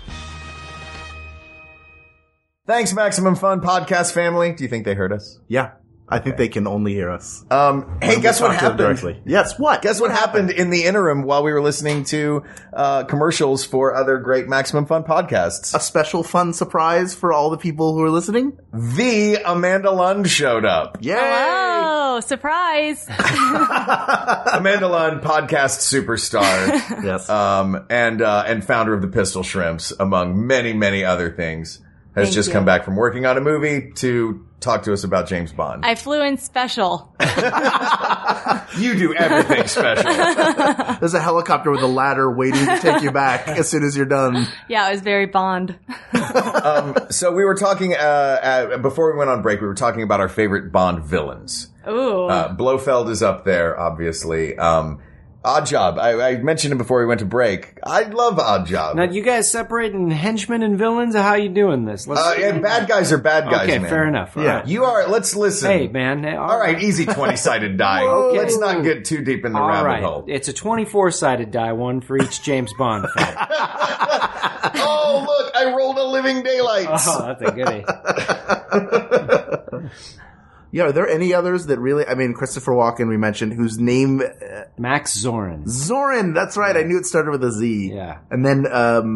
Thanks, Maximum Fun podcast family. Do you think they heard us? Yeah. I think they can only hear us. Hey, guess what happened? Directly. Yes, what? Guess what happened in the interim while we were listening to commercials for other great Maximum Fun podcasts? A special fun surprise for all the people who are listening? The Amanda Lund showed up. Yay! Hello! Surprise! Amanda Lund, podcast superstar. Yes. And founder of the Pistol Shrimps, among many, many other things, has just come back from working on a movie to talk to us about James Bond. I flew in special. You do everything special. There's a helicopter with a ladder waiting to take you back as soon as you're done. Yeah, it was very Bond. So we were talking, before we went on break, we were talking about our favorite Bond villains. Ooh. Blofeld is up there, obviously. Oddjob. I mentioned him before we went to break. I love Oddjob. Now, you guys separating henchmen and villains? How are you doing this? And bad guys are bad guys, okay, man. fair enough. All right. You are, let's listen. Hey, man. All right, easy 20-sided die. Okay. Let's not get too deep in the rabbit hole. It's a 24-sided die, one for each James Bond film. Oh, look, I rolled a Living Daylights. Oh, that's a goodie. Yeah, are there any others that really, I mean, Christopher Walken, we mentioned, whose name... Max Zorin. Zorin, that's right. I knew it started with a Z. Yeah. And then,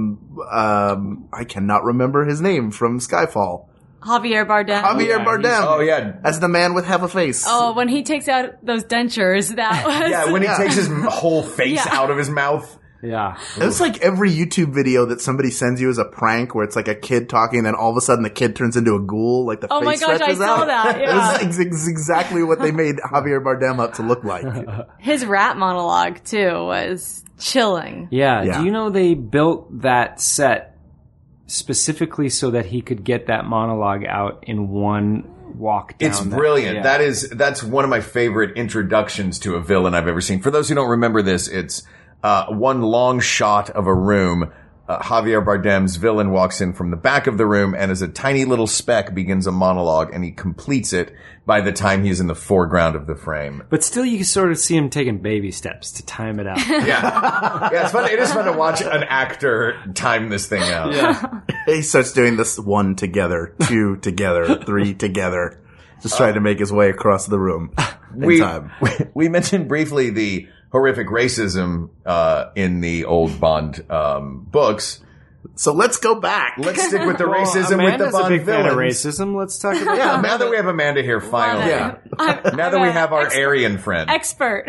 I cannot remember his name from Skyfall. Javier Bardem. Javier Bardem. Oh, yeah. As the man with half a face. Oh, when he takes out those dentures, that was... Yeah, when he takes his whole face out of his mouth. Yeah. It's like every YouTube video that somebody sends you as a prank where it's like a kid talking and then all of a sudden the kid turns into a ghoul, like the face my gosh, stretches I saw out. that, yeah. It's exactly what they made Javier Bardem up to look like. His rat monologue, too, was chilling. Yeah. Do you know they built that set specifically so that he could get that monologue out in one walk down? It's brilliant. Yeah. That's one of my favorite introductions to a villain I've ever seen. For those who don't remember this, it's one long shot of a room. Javier Bardem's villain walks in from the back of the room and as a tiny little speck begins a monologue, and he completes it by the time he's in the foreground of the frame. But still you can sort of see him taking baby steps to time it out. Yeah, it's fun. It is fun to watch an actor time this thing out. Yeah. He starts doing this 1 together, 2 together, 3 together. Just trying to make his way across the room in time. We mentioned briefly the horrific racism in the old Bond books. So let's go back. Let's stick with the racism with the Bond a big villains. fan of racism. Let's talk about Yeah, now that we have Amanda here, finally. Yeah. Now that we have our Aryan friend. Expert.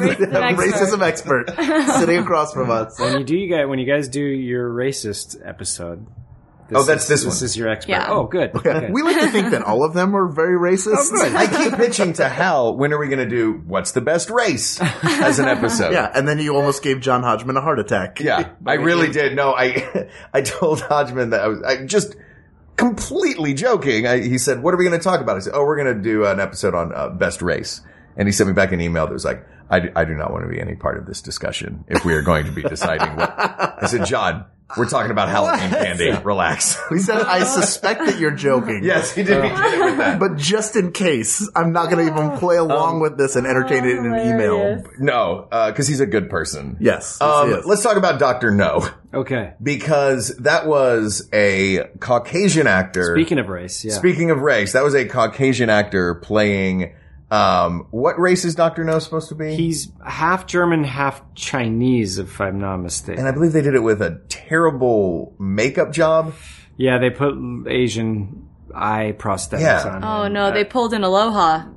Racism expert sitting across from us. When you guys do your racist episode. This This one. is your expert. Yeah. Oh, good. Okay. We like to think that all of them are very racist. I keep pitching to Hal, when are we going to do What's the Best Race as an episode? Yeah, and then you almost gave John Hodgman a heart attack. Yeah, I really did. No, I told Hodgman that I just completely joking. He said, what are we going to talk about? I said, we're going to do an episode on Best Race. And he sent me back an email that was like, I do not want to be any part of this discussion if we are going to be deciding what. I said, John, we're talking about Halloween candy. Relax. He said, I suspect that you're joking. Yes, he did. He did it with that. But just in case, I'm not going to even play along with this and entertain it in an email. No, because he's a good person. Yes. Let's talk about Dr. No. Okay. Because that was a Caucasian actor. Speaking of race, yeah. Speaking of race, that was a Caucasian actor playing... what race is Dr. No supposed to be? He's half German, half Chinese, if I'm not mistaken. And I believe they did it with a terrible makeup job. Yeah, they put Asian eye prosthetics on him. Oh no, they pulled in Aloha.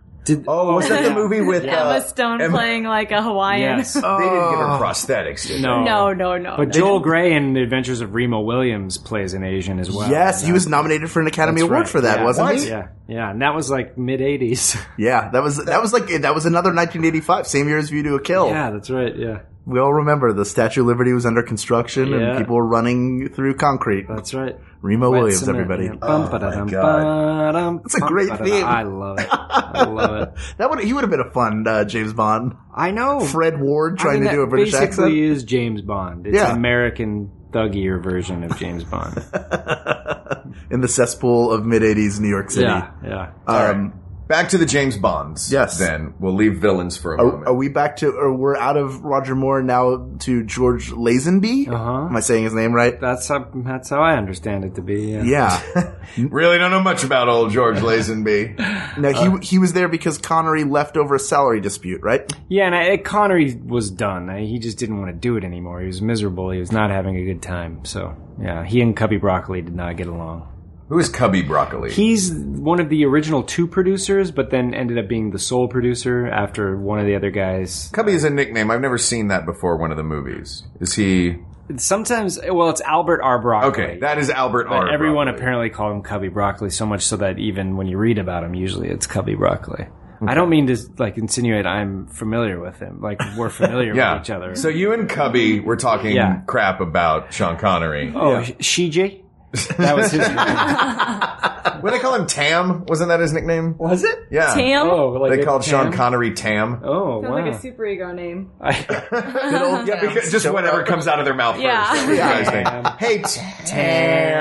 Was that the movie with Emma Stone playing like a Hawaiian? Yes. They didn't give her prosthetics, did they? No. But Joel Grey in The Adventures of Remo Williams plays an Asian as well. Yes, he was nominated for an Academy Award for that, wasn't he? Yeah, and that was like mid-'80s. Yeah, that was another 1985, same year as View to a Kill. Yeah, that's right, yeah. We all remember the Statue of Liberty was under construction and people were running through concrete. That's right. Remo Wet Williams, cement, everybody. yeah. Oh, my God. That's a great theme. I love it. I love it. He would have been a fun James Bond. I know. Fred Ward trying to do a British basically accent. is James Bond. It's an American thuggier version of James Bond. In the cesspool of mid-'80s New York City. Yeah. Back to the James Bonds. Yes. Then we'll leave villains for a moment. Are we back to, or we're out of Roger Moore now to George Lazenby? Am I saying his name right? That's how I understand it to be. Yeah. Really don't know much about old George Lazenby. No, he was there because Connery left over a salary dispute, right? Yeah, and Connery was done. He just didn't want to do it anymore. He was miserable. He was not having a good time. So, yeah, he and Cubby Broccoli did not get along. Who is Cubby Broccoli? He's one of the original 2 producers, but then ended up being the sole producer after one of the other guys. Cubby is a nickname. I've never seen that before one of the movies. Is he... Sometimes, well, it's Albert R. Broccoli. Okay, that is Albert R. But everyone Broccoli. apparently called him Cubby Broccoli so much so that even when you read about him, usually it's Cubby Broccoli. Okay. I don't mean to insinuate I'm familiar with him. We're familiar with each other. So you and Cubby were talking crap about Sean Connery. Oh, Shiji? That was his nickname. What did they call him? Tam? Wasn't that his nickname? Was it? Yeah. Tam? Oh, they called Tam? Sean Connery Tam. Oh, Sounds wow. like a super ego name. Yeah, because just whatever comes out of their mouth Yeah. first. That's what you guys think. Hey,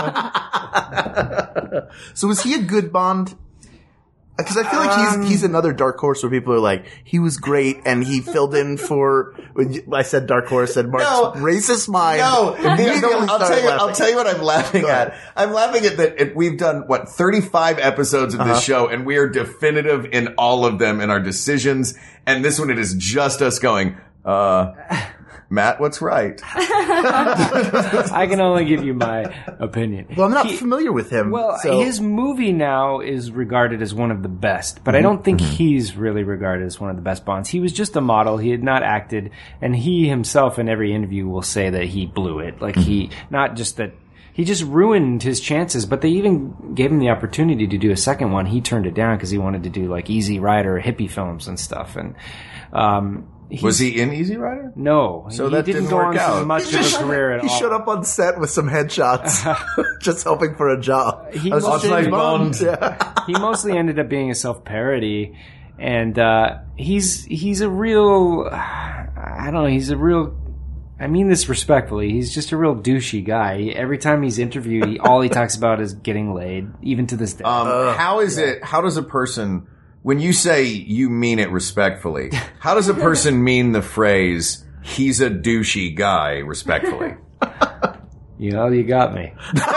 Tam. So was he a good Bond? Because I feel like he's another dark horse where people are like, he was great and he filled in for. I said dark horse, said Mark's racist mind. No, Immediately I'll tell you what I'm laughing at. I'm laughing at that we've done 35 episodes of this show, and we are definitive in all of them in our decisions. And this one, it is just us going, Matt, what's right? I can only give you my opinion. Well, I'm not familiar with him. Well, his movie now is regarded as one of the best, but I don't think he's really regarded as one of the best Bonds. He was just a model. He had not acted, and he himself in every interview will say that he blew it. Not just that he just ruined his chances, but they even gave him the opportunity to do a second one. He turned it down because he wanted to do Easy Rider, hippie films and stuff. And was he in Easy Rider? No. So he that didn't didn't go work on out. much of a career at all. He showed up on set with some headshots, just hoping for a job. He mostly ended up being a self-parody, and he's a real. I don't know. He's a real. I mean this respectfully. He's just a real douchey guy. Every time he's interviewed, all he talks about is getting laid, even to this day. How does a person, when you say you mean it respectfully, how does a person mean the phrase, he's a douchey guy, respectfully? You got me.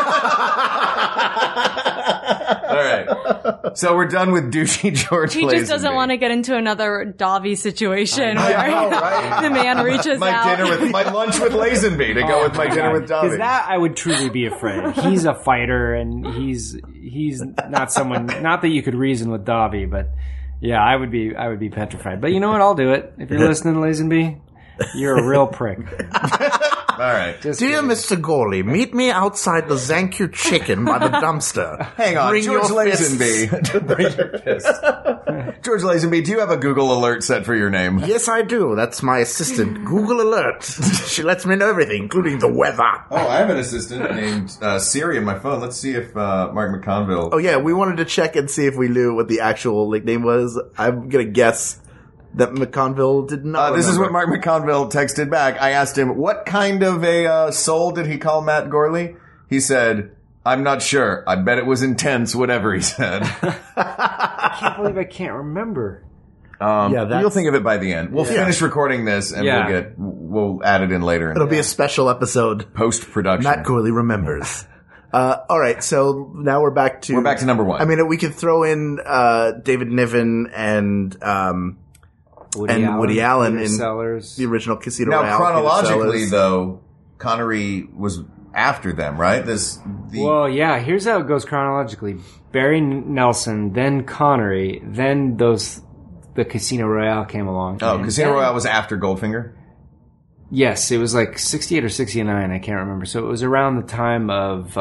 All right. So we're done with douchey George He just doesn't want to get into another Davi situation where the man reaches out. My lunch with Lazenby to go with my dinner with Davi. Because that I would truly be afraid. He's a fighter, and he's not someone. Not that you could reason with Davi, but yeah, I would be petrified. But you know what? I'll do it. If you're listening, Lazenby, you're a real prick. All right. Dear Mr. Gorley, meet me outside the Zanku Chicken by the dumpster. Hang on, Bring George your Lazenby. Bring your fist. George Lazenby, do you have a Google alert set for your name? Yes, I do. That's my assistant, Google Alert. She lets me know everything, including the weather. Oh, I have an assistant named Siri on my phone. Let's see if Mark McConville... Oh, yeah, we wanted to check and see if we knew what the actual nickname was. I'm going to guess that McConville did not This is what Mark McConville texted back. I asked him, what kind of a soul did he call Matt Gorley? He said, I'm not sure. I bet it was intense, whatever he said. I can't believe I can't remember. You'll think of it by the end. We'll finish recording this and we'll add it in later. It'll be a special episode. Post-production. Matt Gorley remembers. All right, so now we're back to number one. I mean, we could throw in David Niven and Woody Allen in Sellers. The original Casino Now, Royale. chronologically, though, Connery was after them, right? Well, yeah, here's how it goes chronologically. Barry Nelson, then Connery, then the Casino Royale came along. Oh, Casino Royale was after Goldfinger? Yes, it was 68 or 69, I can't remember. So it was around the time of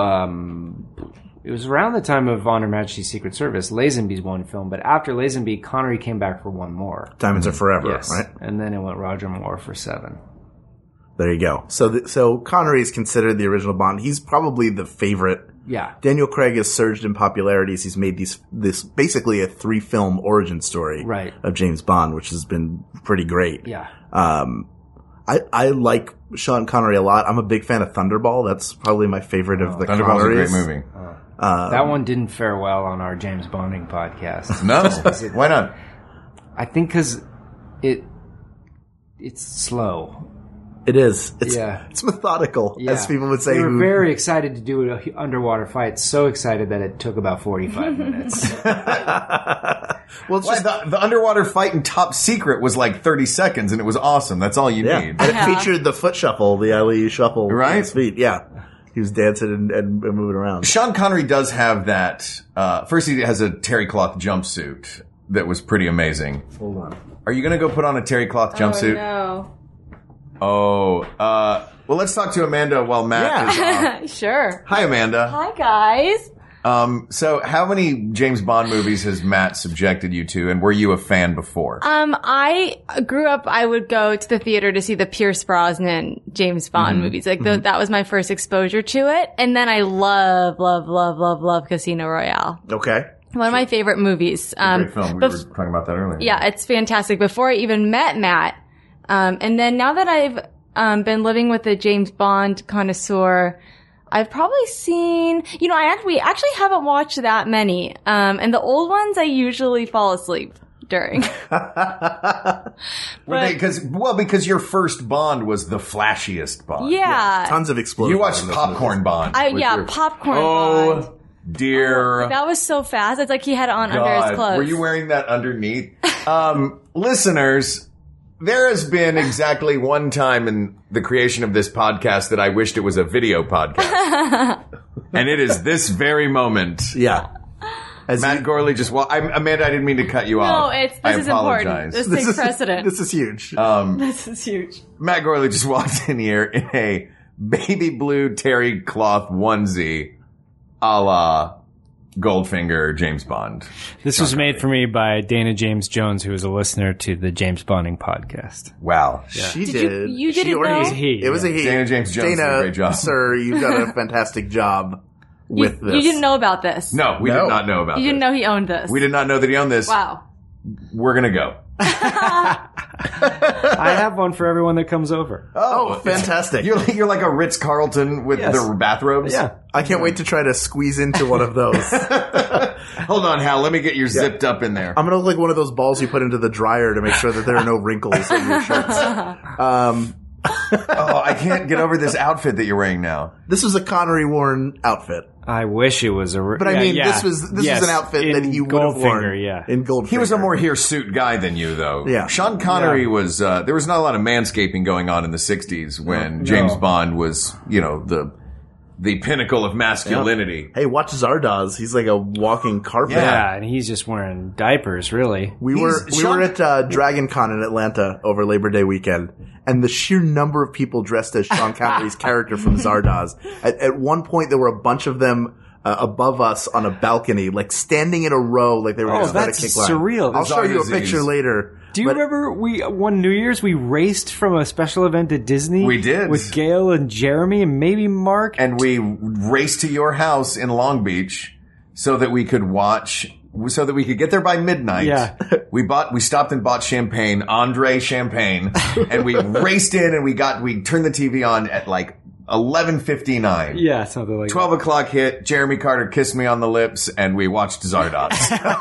Honor Majesty's Secret Service, Lazenby's one film, but after Lazenby, Connery came back for one more. Diamonds Are Forever, yes. right? And then it went Roger Moore for 7. There you go. So Connery is considered the original Bond. He's probably the favorite. Yeah. Daniel Craig has surged in popularity as he's made this basically a 3-film origin story of James Bond, which has been pretty great. Yeah. I like Sean Connery a lot. I'm a big fan of Thunderball. That's probably my favorite of the Thunderball's Connerys. a great movie. That one didn't fare well on our James Bonding podcast. No? Why not? I think because it's slow. It is. It's methodical, as people would say. We were very excited to do an underwater fight. So excited that it took about 45 minutes. Well, it's just the underwater fight in Top Secret was like 30 seconds, and it was awesome. That's all you need. And it featured the foot shuffle, the Ali shuffle. Right? His feet, yeah. He was dancing and moving around. Sean Connery does have that. First, he has a terry cloth jumpsuit that was pretty amazing. Hold on. Are you going to go put on a terry cloth jumpsuit? No. Oh, well, let's talk to Amanda while Matt is off. Sure. Hi, Amanda. Hi, guys. So how many James Bond movies has Matt subjected you to, and were you a fan before? I grew up, I would go to the theater to see the Pierce Brosnan James Bond movies. Like, that was my first exposure to it. And then I love Casino Royale. Okay. One of my favorite movies. Great film. We were talking about that earlier. Yeah, it's fantastic. Before I even met Matt, and then now that I've been living with a James Bond connoisseur, I've probably seen, we actually haven't watched that many. And the old ones I usually fall asleep during. Because your first Bond was the flashiest Bond. Yeah. Tons of explosions. You watched Popcorn Bond. Popcorn Bond. Oh, dear. That was so fast. It's like he had it on under his clothes. Were you wearing that underneath? Listeners, there has been exactly one time in the creation of this podcast that I wished it was a video podcast. And it is this very moment. Yeah. Matt Gorley just Amanda, I didn't mean to cut you off. No, this is important. This takes precedent. This is huge. This is huge. Matt Gorley just walked in here in a baby blue terry cloth onesie a la Goldfinger James Bond. This was made for me by Dana James Jones, who is a listener to the James Bonding podcast. Wow. Yeah. She did. You didn't know? It was a he. It was a he. Dana James Jones did a great job. Sir, you've done a fantastic job with this. You didn't know about this? No, we did not know about this. You didn't know he owned this? We did not know that he owned this. Wow. We're going to go. I have one for everyone that comes over. Oh, fantastic. You're like a Ritz-Carlton with the bathrobes? Yeah. I can't wait to try to squeeze into one of those. Hold on, Hal. Let me get you zipped up in there. I'm going to look like one of those balls you put into the dryer to make sure that there are no wrinkles in your shirts. I can't get over this outfit that you're wearing now. This was a Connery worn outfit. I wish it was a... But I mean, this was an outfit that he would have worn. In Goldfinger. He was a more hirsute guy than you, though. Yeah. Sean Connery was... there was not a lot of manscaping going on in the 60s when James Bond was, the pinnacle of masculinity. Hey, watch Zardoz. He's like a walking carpet. Yeah, and he's just wearing diapers, really. We were at Dragon Con in Atlanta over Labor Day weekend, and the sheer number of people dressed as Sean Connery's character from Zardoz. At one point, there were a bunch of them above us on a balcony, like standing in a row, like they were just at a kick line. Surreal. I'll show you a picture later. Do you remember one New Year's we raced from a special event at Disney? We did. With Gail and Jeremy and maybe Mark. And we raced to your house in Long Beach so that we could get there by midnight. Yeah. We stopped and bought champagne, Andre Champagne, and we raced in and we turned the TV on at like 11:59. Yeah, something like 12 o'clock hit, Jeremy Carter kissed me on the lips, and we watched Zardoz.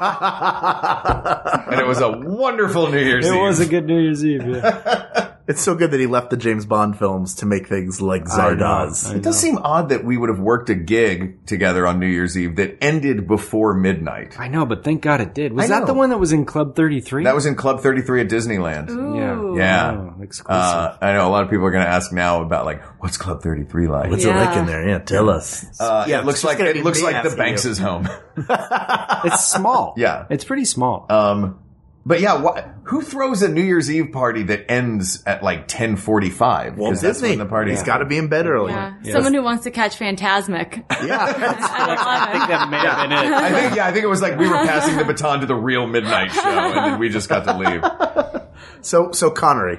And it was a wonderful New Year's Eve. It was a good New Year's Eve, yeah. It's so good that he left the James Bond films to make things like Zardoz. It does seem odd that we would have worked a gig together on New Year's Eve that ended before midnight. I know, but thank God it did. Was that the one that was in Club 33? That was in Club 33 at Disneyland. Ooh. Yeah. Oh, exclusive. I know a lot of people are going to ask now about what's Club 33 like? What's it like in there? Yeah, tell us. It looks like the Banks' home. It's small. Yeah. It's pretty small. But yeah, who throws a New Year's Eve party that ends at like 10:45? Well, Disney. He's got to be in bed early. Yeah. Someone who wants to catch Phantasmic. Yeah. I think that may have been it. I think it was like we were passing the baton to the real midnight show, and then we just got to leave. So Connery.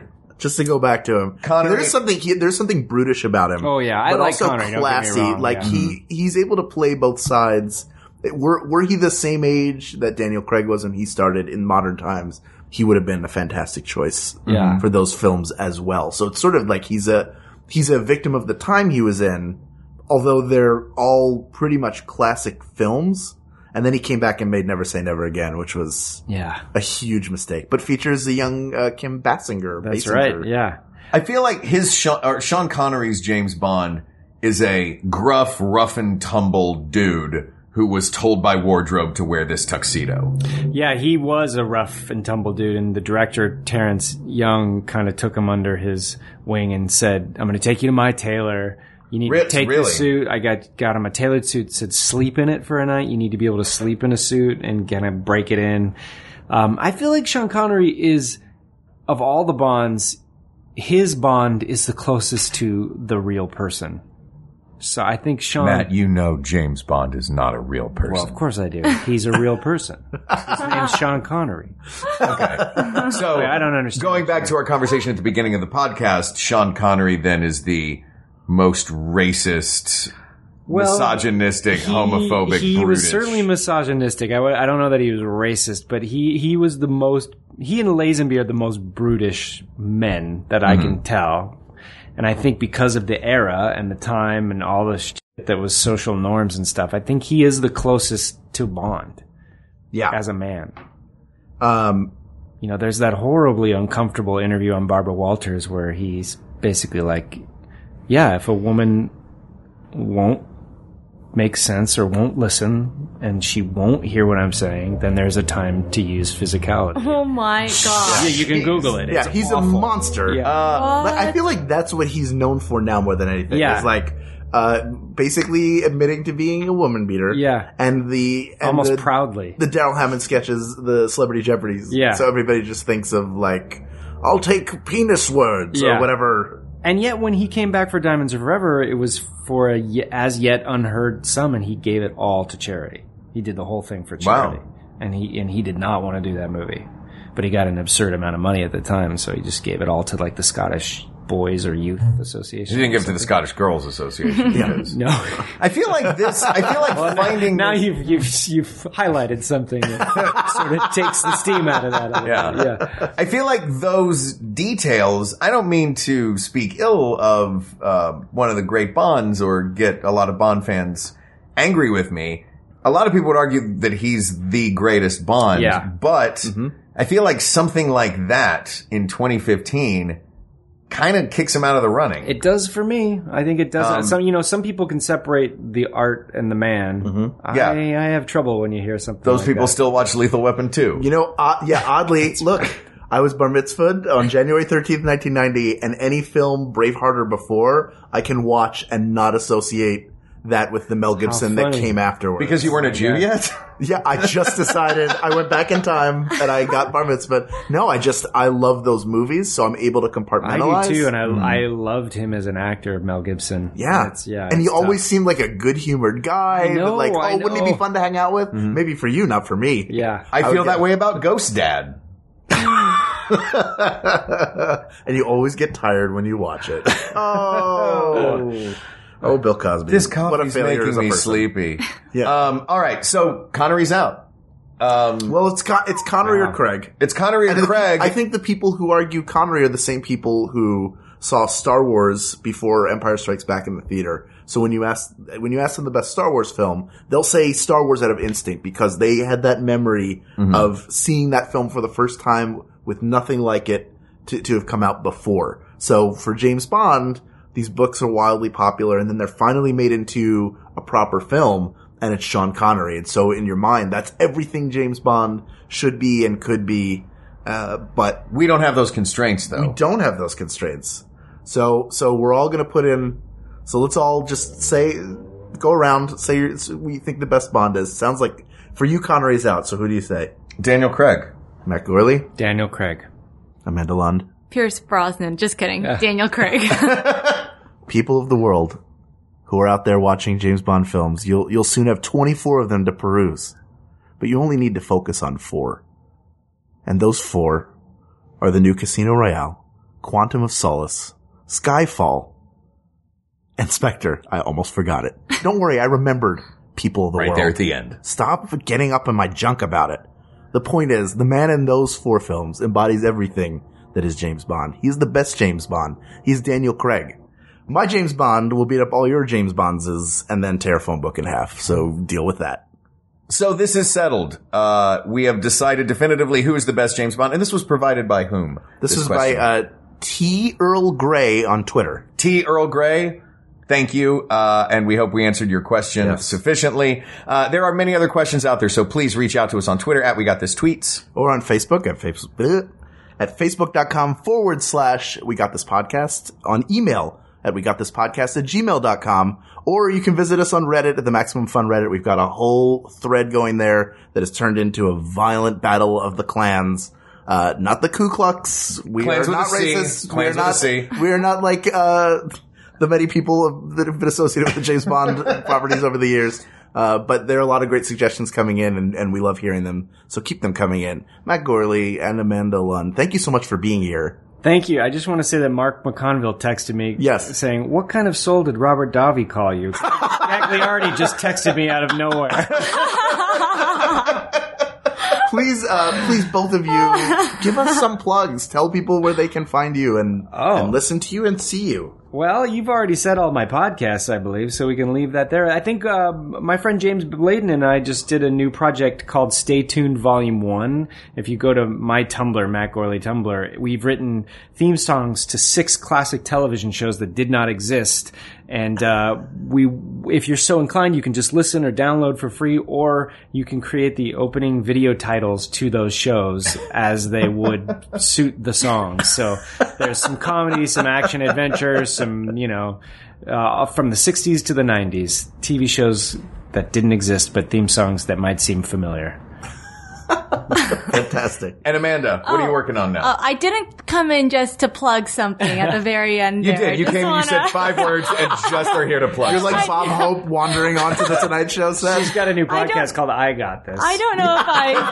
Just to go back to him, there's something brutish about him. Oh yeah, I but like also Connery. Don't get me classy. wrong, Like yeah. he's able to play both sides. Were he the same age that Daniel Craig was when he started in modern times, he would have been a fantastic choice for those films as well. So it's sort of like he's a victim of the time he was in, although they're all pretty much classic films. And then he came back and made Never Say Never Again, which was a huge mistake, but features the young Kim Basinger. That's right. Yeah. I feel like Sean Connery's James Bond is a gruff, rough and tumble dude who was told by wardrobe to wear this tuxedo. Yeah, he was a rough and tumble dude, and the director, Terrence Young, kind of took him under his wing and said, I'm going to take you to my tailor. You need to take the suit. I got him a tailored suit, said sleep in it for a night. You need to be able to sleep in a suit and kind of break it in. I feel like Sean Connery is, of all the Bonds, his Bond is the closest to the real person. So I think Sean... Matt, you know James Bond is not a real person. Well, of course I do. He's a real person. His name's Sean Connery. Okay. So I don't understand. Going back to our conversation at the beginning of the podcast, Sean Connery then is the most racist, misogynistic, homophobic, He brutish. was certainly misogynistic. I don't know that he was racist, but he was the most... He and Lazenby are the most brutish men that I can tell. And I think because of the era and the time and all the shit that was social norms and stuff, I think he is the closest to Bond. Yeah. As a man. You know, there's that horribly uncomfortable interview on Barbara Walters where he's basically like, yeah, if a woman won't make sense or won't listen and she won't hear what I'm saying, then there's a time to use physicality. Oh my god. Yeah, you can Google it. Yeah, he's awful. A monster. Yeah. But I feel like that's what he's known for now more than anything. Yeah. It's like, basically admitting to being a woman beater. Yeah. And almost proudly. The Daryl Hammond sketches, the Celebrity Jeopardies. Yeah. So everybody just thinks of like, I'll take penis words or whatever. And yet when he came back for Diamonds Are Forever, it was for a as yet unheard sum, and he gave it all to charity. He did the whole thing for charity. Wow. And he did not want to do that movie. But he got an absurd amount of money at the time, so he just gave it all to like the Scottish Boys or Youth Association. He didn't give it to the Scottish Girls Association. No. I feel like finding... Now you've highlighted something that sort of takes the steam out of that. Yeah. I feel like those details, I don't mean to speak ill of one of the great Bonds or get a lot of Bond fans angry with me. A lot of people would argue that he's the greatest Bond. Yeah. But I feel like something like that in 2015 kind of kicks him out of the running. It does for me. I think it does. Some people can separate the art and the man. Yeah. I have trouble when you hear something Those like people that. still watch Lethal Weapon 2. You know, oddly, look, I was bar mitzvahed on January 13th, 1990, and any film Braveheart or before, I can watch and not associate that with the Mel Gibson that came afterwards. Because you weren't a Jew yet? Yeah, I just decided, I went back in time and I got bar mitzvahed. No, I love those movies, so I'm able to compartmentalize. I do too, and I loved him as an actor, Mel Gibson. Yeah. And he always seemed like a good-humored guy. I know, like, wouldn't he be fun to hang out with? Maybe for you, not for me. Yeah. I feel that way about Ghost Dad. And you always get tired when you watch it. Oh, Bill Cosby. This coffee's making me sleepy. Yeah. All right. So Connery's out. Well, it's Connery or Craig. It's Connery or Craig. I think the people who argue Connery are the same people who saw Star Wars before Empire Strikes Back in the theater. So when you ask them the best Star Wars film, they'll say Star Wars out of instinct because they had that memory of seeing that film for the first time with nothing like it to have come out before. So for James Bond, these books are wildly popular, and then they're finally made into a proper film, and it's Sean Connery. And so in your mind, that's everything James Bond should be and could be. But we don't have those constraints, though. We don't have those constraints. So we're all going to put in. So let's all just go around, say we think the best Bond is. Sounds like for you, Connery's out. So who do you say? Daniel Craig. Matt Gorley. Daniel Craig. Amanda Lund. Pierce Brosnan. Just kidding. Daniel Craig. People of the world who are out there watching James Bond films, you'll soon have 24 of them to peruse. But you only need to focus on 4. And those 4 are the new Casino Royale, Quantum of Solace, Skyfall, and Spectre. I almost forgot it. Don't worry, I remembered People of the Right World. there at the end. Stop getting up in my junk about it. The point is, the man in those 4 films embodies everything that is James Bond. He's the best James Bond. He's Daniel Craig. My James Bond will beat up all your James Bondses and then tear a phone book in half, so deal with that. So this is settled. We have decided definitively who is the best James Bond, and this was provided by whom? This is question. by T. Earl Grey on Twitter. T. Earl Grey. Thank you, and we hope we answered your question sufficiently. There are many other questions out there, so please reach out to us on Twitter at We Got This Tweets. Or on Facebook at facebook.com/We Got This Podcast, on email at WeGotThisPodcast@gmail.com, or you can visit us on Reddit at the Maximum Fun Reddit. We've got a whole thread going there that has turned into a violent battle of the clans. Not the Ku Klux. We Clans are with not a C. racist. Clans with a C. We are not like, the many people that have been associated with the James Bond properties over the years. But there are a lot of great suggestions coming in, and we love hearing them. So keep them coming in. Matt Gorley and Amanda Lund, thank you so much for being here. Thank you. I just want to say that Mark McConville texted me saying, "What kind of soul did Robert Davi call you?" Gagliardi just texted me out of nowhere. Please, both of you, give us some plugs. Tell people where they can find you and listen to you and see you. Well, you've already said all my podcasts, I believe, so we can leave that there. I think my friend James Bladen and I just did a new project called Stay Tuned Volume 1. If you go to my Tumblr, Matt Gorley Tumblr, we've written theme songs to 6 classic television shows that did not exist. And if you're so inclined, you can just listen or download for free, or you can create the opening video titles to those shows as they would suit the songs. So there's some comedy, some action adventure, some, from the 60s to the 90s, TV shows that didn't exist, but theme songs that might seem familiar. Fantastic. And Amanda, what are you working on now? I didn't come in just to plug something at the very end. You did. You came and you said 5 words and just are here to plug. You're like Bob Hope wandering onto the Tonight Show set. She's got a new podcast called I Got This. I don't know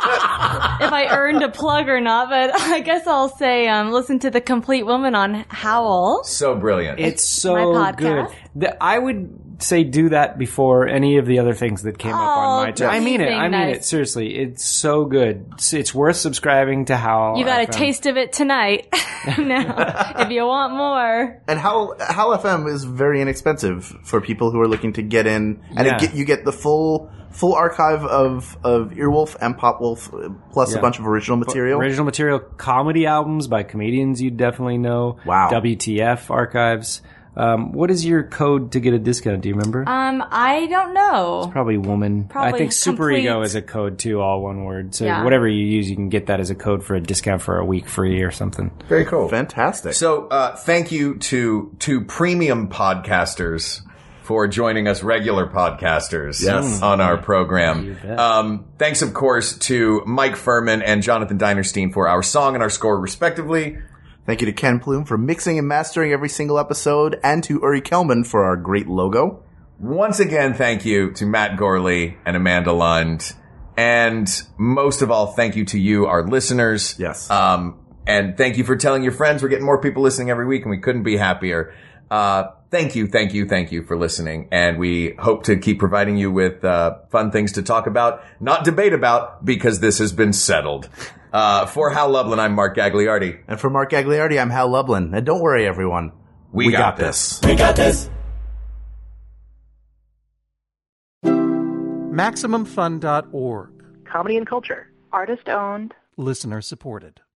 if I earned a plug or not, but I guess I'll say listen to The Complete Woman on Howl. So brilliant. It's so good. I would say do that before any of the other things that came up on my channel. I mean it. Seriously. It's so good. It's worth subscribing to Howl. You got a taste of it tonight. Now, if you want more. And Howl FM is very inexpensive for people who are looking to get in. And you get the full archive of Earwolf and Popwolf, plus a bunch of original material. Original material, comedy albums by comedians you definitely know. Wow. WTF archives. What is your code to get a discount? Do you remember? I don't know. It's probably woman. I think Super Ego is a code too, all one word. So whatever you use, you can get that as a code for a discount for a week free or something. Very cool. Fantastic. So, thank you to premium podcasters for joining us regular podcasters on our program. Thanks, of course, to Mike Furman and Jonathan Dinerstein for our song and our score, respectively. Thank you to Ken Plume for mixing and mastering every single episode, and to Uri Kelman for our great logo. Once again, thank you to Matt Gorley and Amanda Lund. And most of all, thank you to you, our listeners. Yes. And thank you for telling your friends. We're getting more people listening every week, and we couldn't be happier. Thank you for listening. And we hope to keep providing you with fun things to talk about, not debate about, because this has been settled. For Hal Lublin, I'm Mark Gagliardi. And for Mark Gagliardi, I'm Hal Lublin. And don't worry, everyone. We got this. We got this. MaximumFun.org. Comedy and culture. Artist owned. Listener supported.